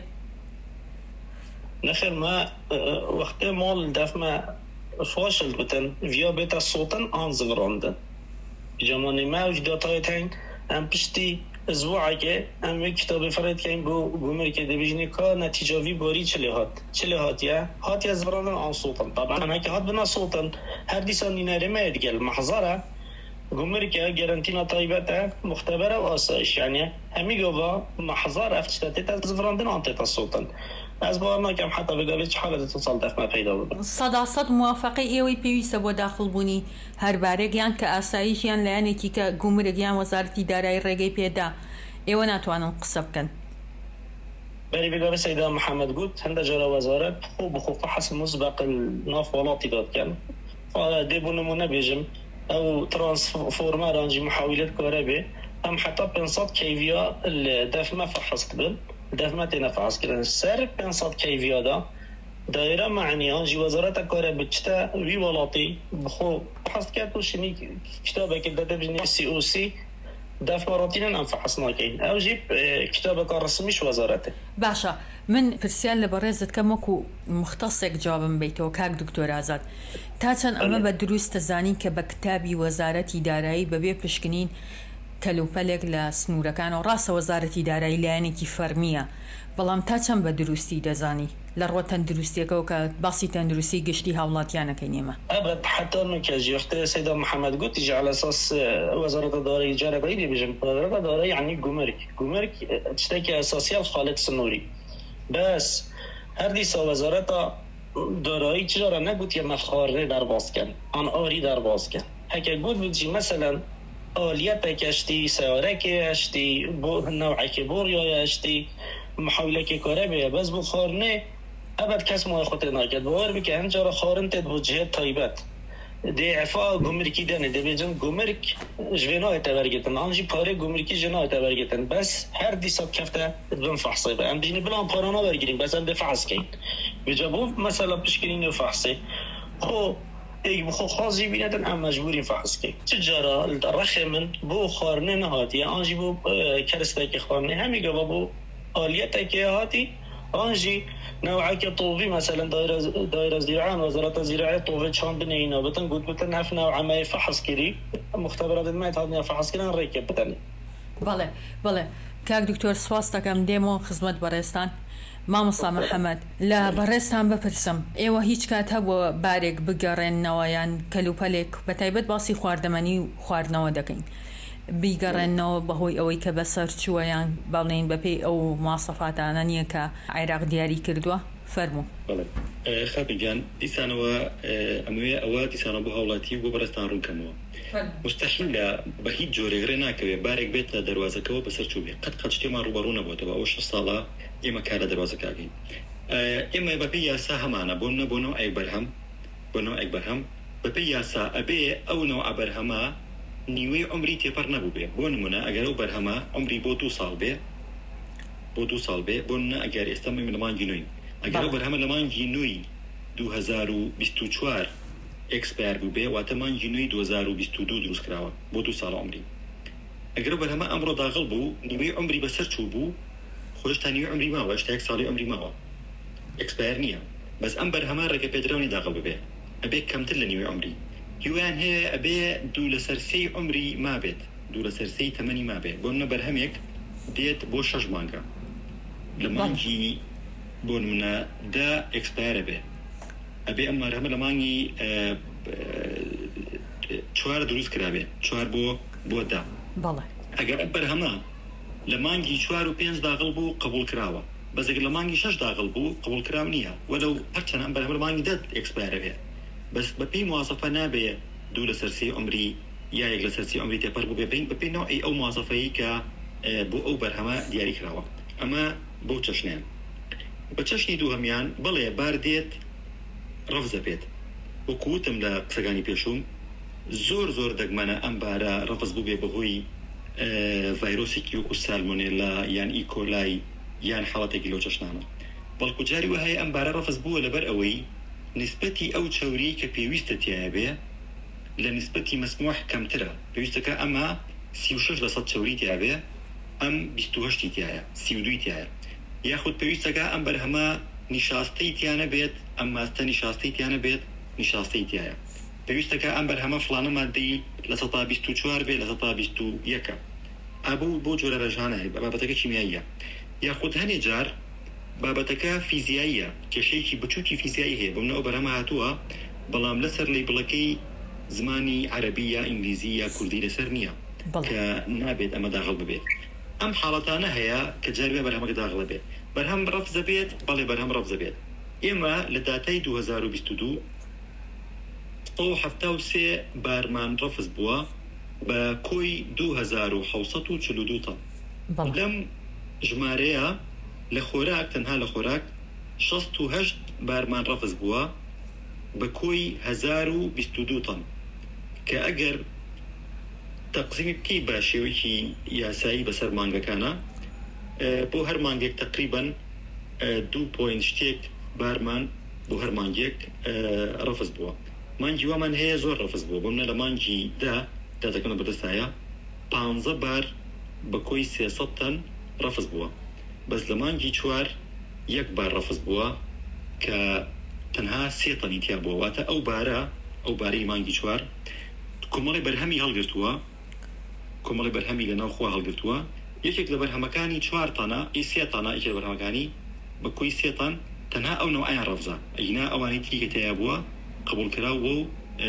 نخير ما وقت مال دف ما فاشل بتن ویا بتا صوتن آن زغراندن جمانی ما وجداتایتن ام پشتی اسبوعی که ام کتاب فرد که این گمر که دیویژنی کا نتیجاوی باری چلی هات یا هات یا زبران آن صوتن طبعا هک هات بنا صوتن هر دیسان نیناره میدگل محضره گمر که گارانتینا طایبته مختبره و آسایش یعنی همی گوا محضر افتشتاتی تا زبراندن آن تا صوتن از بارنا کم حتی بگوید چه حالت اتصال دفمه پیدا بود صد موافقه ایوی پیویسته با داخل بونی هر بارگیان که آسایش یان لیانێکی کە گومرگیان وەزارەتی دارایی ڕێگەی پێدا ئێوە ناتوانن قسە بکەن بری بگوید سیدا محمد گوت هنده جارا وزارت خوب فحص مسبق ناف ولاتی داد کن دیبو نمونه بیجم او ترانسفورمر انجی محاولت کاره بی هم حتی 500 کیویا الدفمه فحصت بل دفمه تنفعص کردن سر 500 کیویا دا دایره معنی انجی وزارت کاره بچتا وی ولاتی بخو فحص کرد و شنی کتابه که داده بجنی COC دف مراتين انفحصنا كاين او جيب كتابك رسميش وزارته باشا من پرسیار لبرزت كمكو مختصك جوابم بيتو كاك دكتور آزاد تاچن اما بدروس تزانين كبكتابي وزارتي دارایی ببي پشکنين کلوپلک لسنورکان و راس وزارتی دارایی لایەنێکی فەرمیە بەڵام تا چەند بە دروستی دەزانی لە ڕۆ تەندروستیەکەەوە کە باسی تەندروستی گشتی هاوڵاتیانەکەی نێمە أبد حتى نكاجي اختي سيدة محمد قلت يجي على أساس وزارة الدارية جارة بعيدة بيجم وزارة الدارية يعني جمرك تشتكي أساسية خالد سنوري بس هرديسا وزارة دارایی چرا نگوت یه مخاره در باز کن آن آری در باز کن هکه گوت بودی مثلا آلیت کشتی سیاره که اشتی نوعی که بوریای اشتی محاوله که کاره بیه بس بخارنه ابد کس ما خود ناکد باور بکه هنجا را خارن تد بجهت طایبت دی عفا گمرکی دنه دی بیجن گمرک جوینا اتبرگتن آنجی پاره گمرکی جنا اتبرگتن بس هر دیساب کفته ادبن فحصه با ام بجنی بلان پارانا برگیریم بس ام دفحص کن بجابو مثلا پشکرین فحصه خو ایک بخو خاصی بیندن ام مجبوریم فحص کن تجارا رخی من بو خارنه نهاتی آنجی بو کرسته که خارنه همی گوا بو آلیت که هاتی آنجی نوعی که طوفی مثلا دایر زراعه وزارت زراعه طوفی چند بنینا بتن گفت بتن نف نوع ما فحص کری مختبرات ما تهادنی فحص کردن ریکب بتن. بله کاک دکتر سواس دکم دیمو خدمت برستان مامۆستا محەممەد لە بەڕێستان بپرسم ئێوە هیچ کات هەبووە بارێک بگەڕێنەوە یان کەلوپەلێک بە تایبەت باسی خواردەمەنی و خواردنەوە دەکەین بیگەڕێنەوە بەهۆی ئەوەی کە بەسەر چووە یان باڵێن بەپێی ئەو ماسەفاتانە نییە کە عێراق دیاری کردووە فەرموو. خاپی گیان دیسانەوە ئەموێ ئەوە دیسانە بۆ هاوڵاتی بۆ بەرەستان ڕوونکەمەوە مستحیلە بە هیچ جۆرێگرێ ناکەوێت بارێک بێت لە دەواازەکەەوە بەسەر چوو بێت قەت شتێمان ڕوبەڕوو نەبووتەوە ئەوە 6 ساڵە ئێمە کارە دەواازەکەگەین ئێمە بەپی یاسا هەمانە بۆنەوە ئەی بەرهەم بۆنەوە ئەی بەرهەم بەپی یاسا ئەبێ ئەو نەوە بەرهەمە نیوەی عمری تێپەر نەبوو بێ بۆ نمونە ئەگەر ئەو بەرهەمە عمری بۆ 2 ساڵ بێ بۆ ئەگەر ئێستا لەمانگی نوێی ئەگەر بەرهەمە لە مانگی نوێی 2024 ئێکسپایر بوو بێ واتە مانگی نوێی 2022 دروست کراوە بۆ 2 ساڵ عمری ئەگەر بەرهەمە ئەمڕۆ داغڵ بوو نیوەی عمری بەسەر چوو بوو خۆش تا نیوەی عمری ماوە هێشتا 1 ساڵی عمری ماوە ئێکسپایر نییە بەس ئەم بەرهەمە ڕێگە پێدراونی داغڵ ببێ ئەبێ کەمتر لە نیوەی عمری هیویان هەیە ئەبێ 2 لەسەر 3 عمری مابێت 2 لەسەر 3 تەمەنی مابێت بۆ منە بەرهەمێک دێت بۆ 6 مانگە لە مانگی بۆ نمونە دا ئێکسپایرە بێ ئەبێ ئەم بەرهەمە لە مانگی 4 دروست کرابێ 4 بۆ دا ئەگەر ئەم بەرهەمە لە مانگی 4 و 5 داغڵ بوو قبول کراوە بەس ئەگەر لە مانگی 6 داغڵ بوو قبول کراو نییە وەلەو هەرچەند ئەم بەرهەمە لە مانگی 10 ئێکسپایرە بێ بس بەپی موازەفە نابێ 2 لەسەر 3 عمری یا 1 لەسەر 3 عمری تێپەر بوو بێ بەپی نوعی ئەو موازەفەیە کە بۆ ئەو بەرهەمە دیاری کراوە ئەمە بۆ چەشنیان بە چەشنی دووهەمیان بڵێ بار دێت ڕەفزە بێت وەکوتم لە قسەگانی پێشوم زۆر دەگمەنە ئەم بارە ڕەفز بوو بێ بەهۆی ڤایرۆسێکی وەکو سالمۆنێلا یان ئیکۆلای یان حاڵەتێکی لەو چەشنانە بەڵکو جاری وە هەیە ئەم بارە ڕەفز بووە لەبەر ئەوەی نسبەتی ئەو چاوری کە پێویستە تایە بێ لە نسبەتی مەسموح کەمترە پێویستەکە ئەمە 36 لە 100 چاوری تیا بێ ئەم 28 تایە 32 تایە یاخود پێویستەکە ئەم بەرهەمە نیشاستەی تیانە بێت ئەم ماستە نیشاستەی تیانە بێت نیشاستەی تایە پێویستەکە ئەم بەرهەمە فلانە مادەی لە 124 بێت لە 121 ئابوو بۆ جۆرە ڕێژانە هەیە بابەتەکە کیمیاییە یاخود هەنێ جار بابەتەکە فیزیاییە کێشەیەکی بچووکی فیزیایی هەیە بۆ منەوە بەرهەمە هاتووە بەڵام لەسەر لێبڵەکەی زمانی عەرەبی یا ئینگلیزی یا کوردی لەسەر نییە کە نابێت ئەمە داغڵ ببێت ئەم حاڵەتانە هەیە کە جاروێ بەرهەمەکە داغڵە بێت بەرهەم ڕەفزە بێت بەڵێ بەرهەم ڕەفزە بێت ئێمە لە داتای 2022 73 بارمان ڕەفز بووە بە کۆی 2742 تەن لەم ژمارەیە لە خۆراک تەنها لە خۆراک 68 بارمان ڕەفز بووە بە کۆی 1022 تەن کە ئەگەر تەقسیمی بکەی بە شێوەیەکی یاسایی بەسەر مانگەکانە بۆ هەر مانگێک تقریباً 2 شتێک بارمان بۆ هەر مانگێک ڕەفز بووە مانگی وامان هەیە زۆر ڕەفز بووە بۆ منە لە مانگی داتەکەنە بەدەستایە 15 بار بە کۆی 300 تەن ڕەفز بووە بەس لە مانگی 4 1 بار ڕەفز بووە کە تەنها 3 تەنی تیا بووە واتە ئەو بارەی مانگی 4 کۆمەڵی بەرهەمی هەڵگرتووە کۆمەڵی بەرهەمی لە ناوخوا هەڵگرتووە یەکێک لە بەرهەمەکانی 4 تەنە 3 تەنە یەکێک لە بەرهەمەکانی بە کۆی 3 تەن تەنها ئەو نەوعیان ڕەفزە ئەینا ئەوانی تریکە تیا بووە قبول کراوە و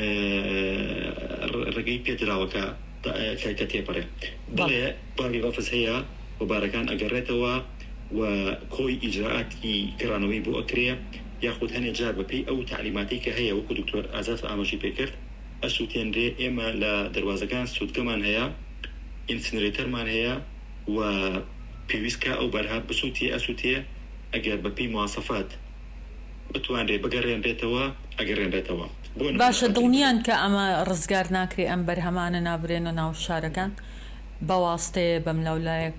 ڕێگەی پێدراوەکە کە تێپەڕێ بڵێ باری ڕەفز هەیە و بارەکان ئەگەڕێتەوە و کۆی ئیجراعاتی گەڕانەوەی بۆ ئەکرێ یاخود هەنێ جار بەپێی ئەو تعلیماتی کە هەیە وەکو دکتۆر ئازاد ئاماژەی پێکرد ئەسووتێنرێ ئێمە لە دەواازەکان سوودگەمان هەیە ئینسینرێتەرمان هەیە و پێویستکە ئەو بەرها بسووتێ ئەسووتێ ئەگەر بەپێی مواسەفات بتوانرێ بگەڕێنرێتەوە ئەگەڕێنرێتەوە باشە دڵنیان کە ئەمە ڕزگار ناکرێ ئەم بەرهەمانە نابرێنە ناو شارەکان بەواستەیە بەم لەولایەک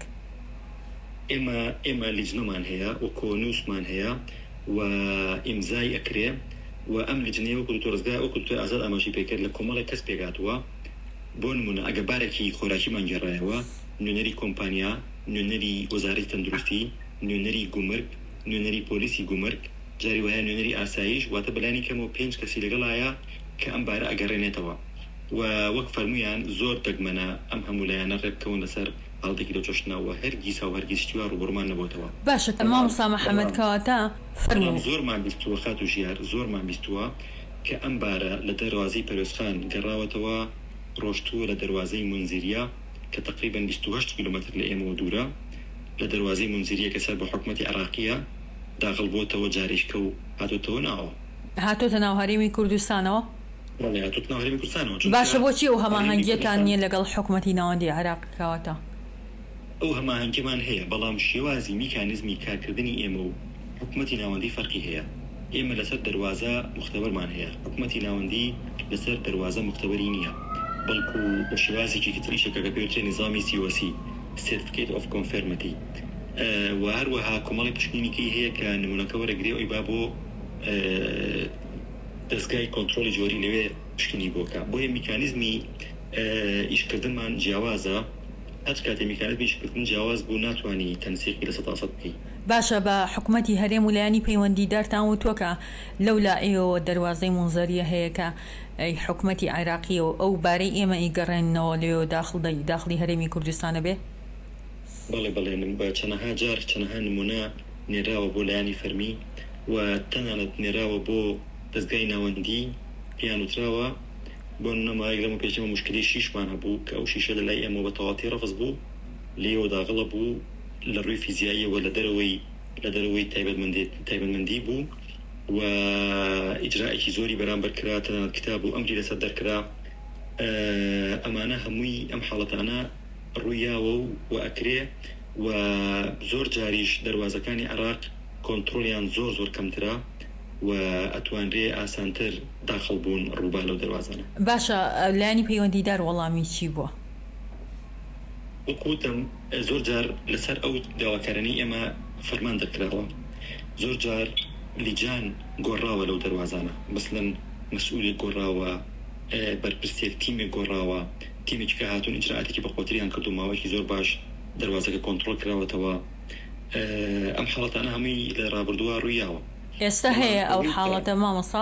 ئێمە لیجنەمان هەیە و کۆنووسمان هەیە و ئیمزای ئەکرێ و ئەم لیجنەیە وەکو دکتۆر ڕزگار وەکو دکتۆر ئازاد ئاماژەی پێکرد لە کۆمەڵێک کەس پێگاتووە بۆ نمونە ئەگە بارێکی خۆراکیمان گێڕایەوە نوێنەری کۆمپانیا نوێنەری وەزارەتی تەندروستی نوێنەری گومرگ نوێنەری پۆلیسی گومرگ جاری وایە نوێنەری ئاسایش واتە بەلانی کەمەوە 5 کەسی لەگەڵایە کە ئەم بارە ئەگەڕێنێتەوە و وەک فەرمویان زۆر دەگمەنە ئەم هەموو لایەنە ڕێبکەون لەسەر هەڵدێکی لە چۆشنەوە هەرگیز و هەرگیزتیوا ڕوبڕمان نەبووتەوە باشە تەمام محەممەد کەواتە فەرموو زۆرمان بیستووە خات و ژیار زۆرمان بیستووە کە ئەم بارە لە دەواازەی پەرۆسخان گەڕاوەتەوە ڕۆشتووە لە دەواازەی منزیریە کە تقریباً 28 کیلومتر لە ئێمەوە دوورە لە دەواازەی منزیریە کە سەر بە حکومەتی عراقیە داخڵبووتەوە جاریشکە و هاتوتەوە ناوە هاتۆتە ناو هەرێمی کوردستانەوە هاتوت ناو هەرێمی کوردستانەوە باشە بۆچی ئەو هەماهەنگیەتان نییە لەگەڵ حکوومەتی ناوەندی عێراق کەواتە ئەو هەماهەنگیمان هەیە بەڵام شێوازی میکانیزمی کارکردنی ئێمە و حکوومەتی ناوەندی فەرقی هەیە ئێمە لەسەر دەواازە مختبەرمان هەیە حکوومەتی ناوەندی لەسەر دەواازە مختبەری نییە بەڵکو بە شێوازێکی تریشەکە کە پێوترێ نظامی COC Certificate of Conformity و هەروەها کۆمەڵی پشکنینیکی هەیە کە نمونەکە وەرەگرێ ئەوی با بۆ دەستگای کۆنتڕۆلی جۆری لەوێ پشکنی بۆکە بۆیە میکانیزمی ئیشکردنمان جیاوازە هەچ کاتێ میکانیزمی ئیشکردن جیاواز بوو ناتوانانی تەنسیقی لە 100% بکەی باشە بە حکوومەتی هەرێم و لایانی پەیوەندیدارتان وتووەکە لەولا ئێوە دەواازەی منزەریە هەیە کە حکوومەتی عێراقی و ئەو بارەی ئێمە ئیگەڕێنەوە لێەوە داخلی هەرێمی کوردستانە بێ بەڵێ بە چەنەها جار چەنەها نمونە نێراوە بۆ لایانی فەرمی و تەنانەت نێراوە بۆ دەستگای ناوەندی پیان وتراوە بۆ نەمای لەمە پێشەمە مشکلی شیشمان هەبوو کە ئەو شیشە لە لای ئێمە بە تەواتی ڕەفز بوو لێەوە داغڵە بوو لە ڕووی فیزیاییەوە لە دەرەوەی تایبەتمەندی بوو و ئیجرائێکی زۆری بەرامبەر کرا تەنانەت کتاب و ئەمری لەسەر دەرکرا ئەمانە هەمووی ئەم حاڵەتانە ڕوویاوە و ئەکرێ و زۆر جاریش دەواازەکانی عێراق کۆنتڕۆلیان زۆر کەمترا و ئەتوانرێ ئاسانتر داخل بوون ڕووبا لەو دەواازانە باشە لایانی پەیوەندیدار وەڵامی چی بووە وەکوتم زۆر جار لەسەر ئەو داواکارانی ئێمە فەرمان دەکراوە زۆر جار لیجان گۆڕاوە لەو دەواازانە مثلەن مەسئولی گۆڕاوە بەرپرسێک تیمێک گۆڕاوە تیمێکی کە هاتوون ئیجرائاتێکی بە قوتریان کرد و ماوەیەکی زۆر باش دەواازەکە کۆنتڕۆل کراوەتەوە ئەم حاڵەتانە هەمووی لە ڕابردووە ڕوویاوە ئێستا هەیە ئەو حاڵەتە مامەسا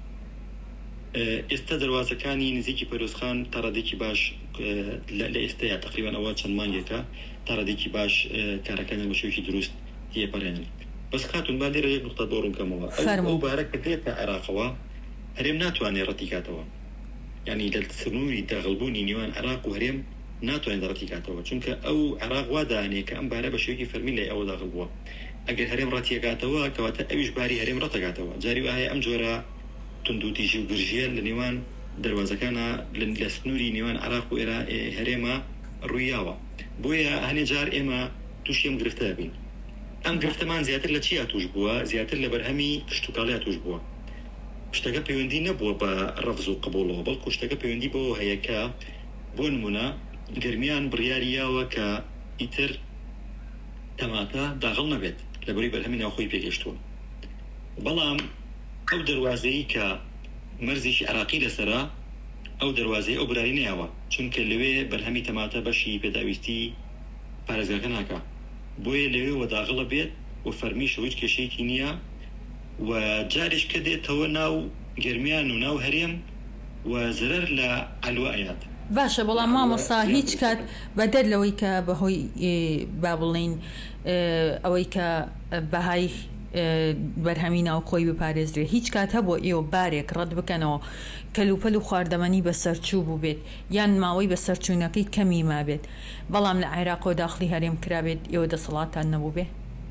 ئێستا دەواازەکانی نزیکی پەرۆزخان تا ڕادێکی باش لە ئێستایا تقریبان ئەوە چەند مانگێکە تا ڕادێکی باش کارەکانی بە شێوەیەکی دروست تێپەڕێنن بەس کاتون با لێرە یەک نقطە بۆ ڕوونکەمەوە ئەو بارە کە دێتە عێراقەوە هەرێم ناتوانێت ڕەتی کاتەوە یعنی لە سنووری داخڵبوونی نێوان عێراق و هەرێم ناتوانێت ڕەتی کاتەوە چونکە ئەو عێراق وا دانێ کە ئەم بارە بە شێوەیەکی فەرمی لە ئەوە داخڵ بووە ئەگەر هەرێم ڕەتیەکاتەوە کەواتە ئەویش باری هەرێم ڕەتەکاتەوە جاری وایە ئەم جۆرە تونندوتیژی و گرژیە لە نێوان دەواازەکانە لە سنووری نێوان عێراق و هەرێمە ڕوویاوە بۆیە هەنێ جار ئێمە تووشی ئەم گرفتە بین ئەم گرفتەمان زیاتر لە چیا توش بووە زیاتر لە بەرهەمی کشتتوکاڵیا توش بووە شتەکە پەیوەندی نەبووە بە ڕەفز و قبولەوە بەڵکو شتەکە پەیوەندی بۆ هەیەکە بۆ نمونە گرمیان بڕیاریاوە کە ئیتر تەماتە داغڵ نەبێت لەبەری بەرهەمی ناوخۆی پێگەشتووە بەڵام ئەو دەواازەی کە مەرزێکی عێراقی لەسەرا ئەو دەواازەی ئەو براری نەیەوە چونکە لەوێ بەرهەمی تەماتە بەشی پێداویستی پارێزگاکە ناکە بۆیە لەوێ وەداغڵە بێت و فەرمیش هیچ کێشەیەکی نییە و جاریش کە دێتەوە ناو گرمیان و ناو هەرێم و زەرەر لە ئەلوایات باشە بەڵام مامەسا هیچ کات بەدەر لەوەی کە بەهۆی با بڵین ئەوەی کە بەهای بەرهەمی ناوخۆی بپارێزرێ هیچ کات هەبوو ئێوە بارێک ڕەت بکەنەوە کەلوپەل و خواردەمەنی بەسەرچوو بوو بێت یان ماوەی بەسەرچوونەکەی کەمی ما بێت بەڵام لە عێراق و داخلی هەرێم کرابێت ئێوە دەسەڵاتان نەبوو بێ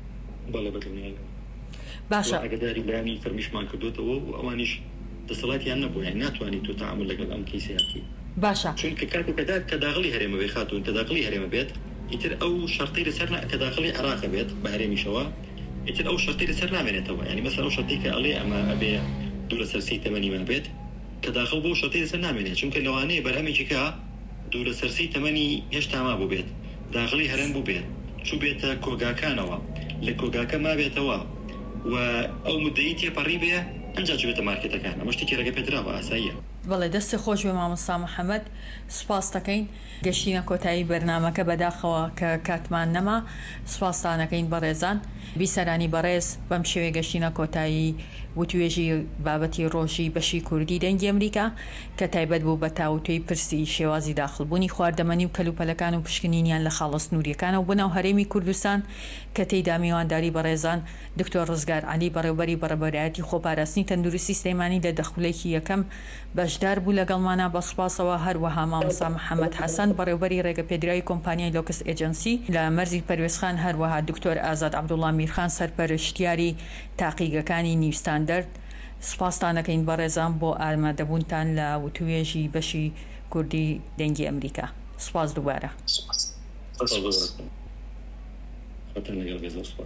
باشە ئەگەداری بەیانی فەرمیشمان کردوتەوە و ئەوانیش دەسەڵاتیان نەبوو یان ناتوانانی تۆ تەعامل لەگەڵ ئەم کەیسەیەکی باشە چونکە کاتێک کە داخلی هەرێمە بێ خاتون کە داخلی هەرێمە بێت ئیتر ئەو شەرطی لەسەر کە داخلی عێراق بێت بە هەرێمیشەوە ئیتر ئەو شەرطی لەسەر نامێنێتەوە یعنی مەسەڵ ئەو شەرطی کە ئەڵێ ئەمە ئەبێ دوو لەسەر سی تەمەنی ما بێت کە داخل بۆ شەرطی لەسەر نامێنێت چونکە لەوانەیە بەرهەمێکی کە دوو لەسەر سی تەمەنی هێشتا ما بوو بێت داخلی هەرێم بوو بێت چوو بێتە کۆگاکانەوە لە کۆگاکە ما بێتەوە و ئەو مدەی تێپەڕی بێ ئەنجا چوێتە مارکێتەکان ئەمە شتێکی ڕێگە پێدراوە ئاساییە بەڵێ دەستی خۆش بێ مامۆستا محەممەد سوپاس دەکەین گەشتینە کۆتایی بەرنامەکە بەداخەوە کە کاتمان نەما سوپاسانەکەین بەڕێزان بیسەرانی بەڕێز بەم شێوەیە گەشتینە کۆتایی وتوێژی بابەتی ڕۆژی بەشی کوردی دەنگی ئەمریکا کە تایبەت بوو بە تاوتوی پرسی شێوازی داخڵبوونی خواردەمەنی و کەلوپەلەکان و پشکنینیان لە خاڵە سنووریەکانە و بناو هەرێمی کوردستان کە تێیدا میوانداری بەڕێزان دکتۆر ڕزگار عەلی بەڕێوەبەری بەڕێبەرایەتی خۆپاراستنی تەندروستی سلەیمانی لە دەخولێکی یەکەم بەشدار بوو لەگەڵمانە بە سوپاسەوە. هەروەها مامۆستا محەممەد حەسەن بەڕێوەبەری ڕێگەپێدراوی کۆمپانیای لۆکس ئێجنسی لە مەرزی پەروێزخان، هەروەها دکتۆر ئازاد عەبدوڵڵا میرخان سەرپەرشتیاری تاقیگەکانی نیوستاندەرد. سوپاستانەکەین بەڕێزان بۆ ئامادەبوونتان لە وتوێژی بەشی کوردی دەنگی ئەمریکا. سوپاس دووبارە.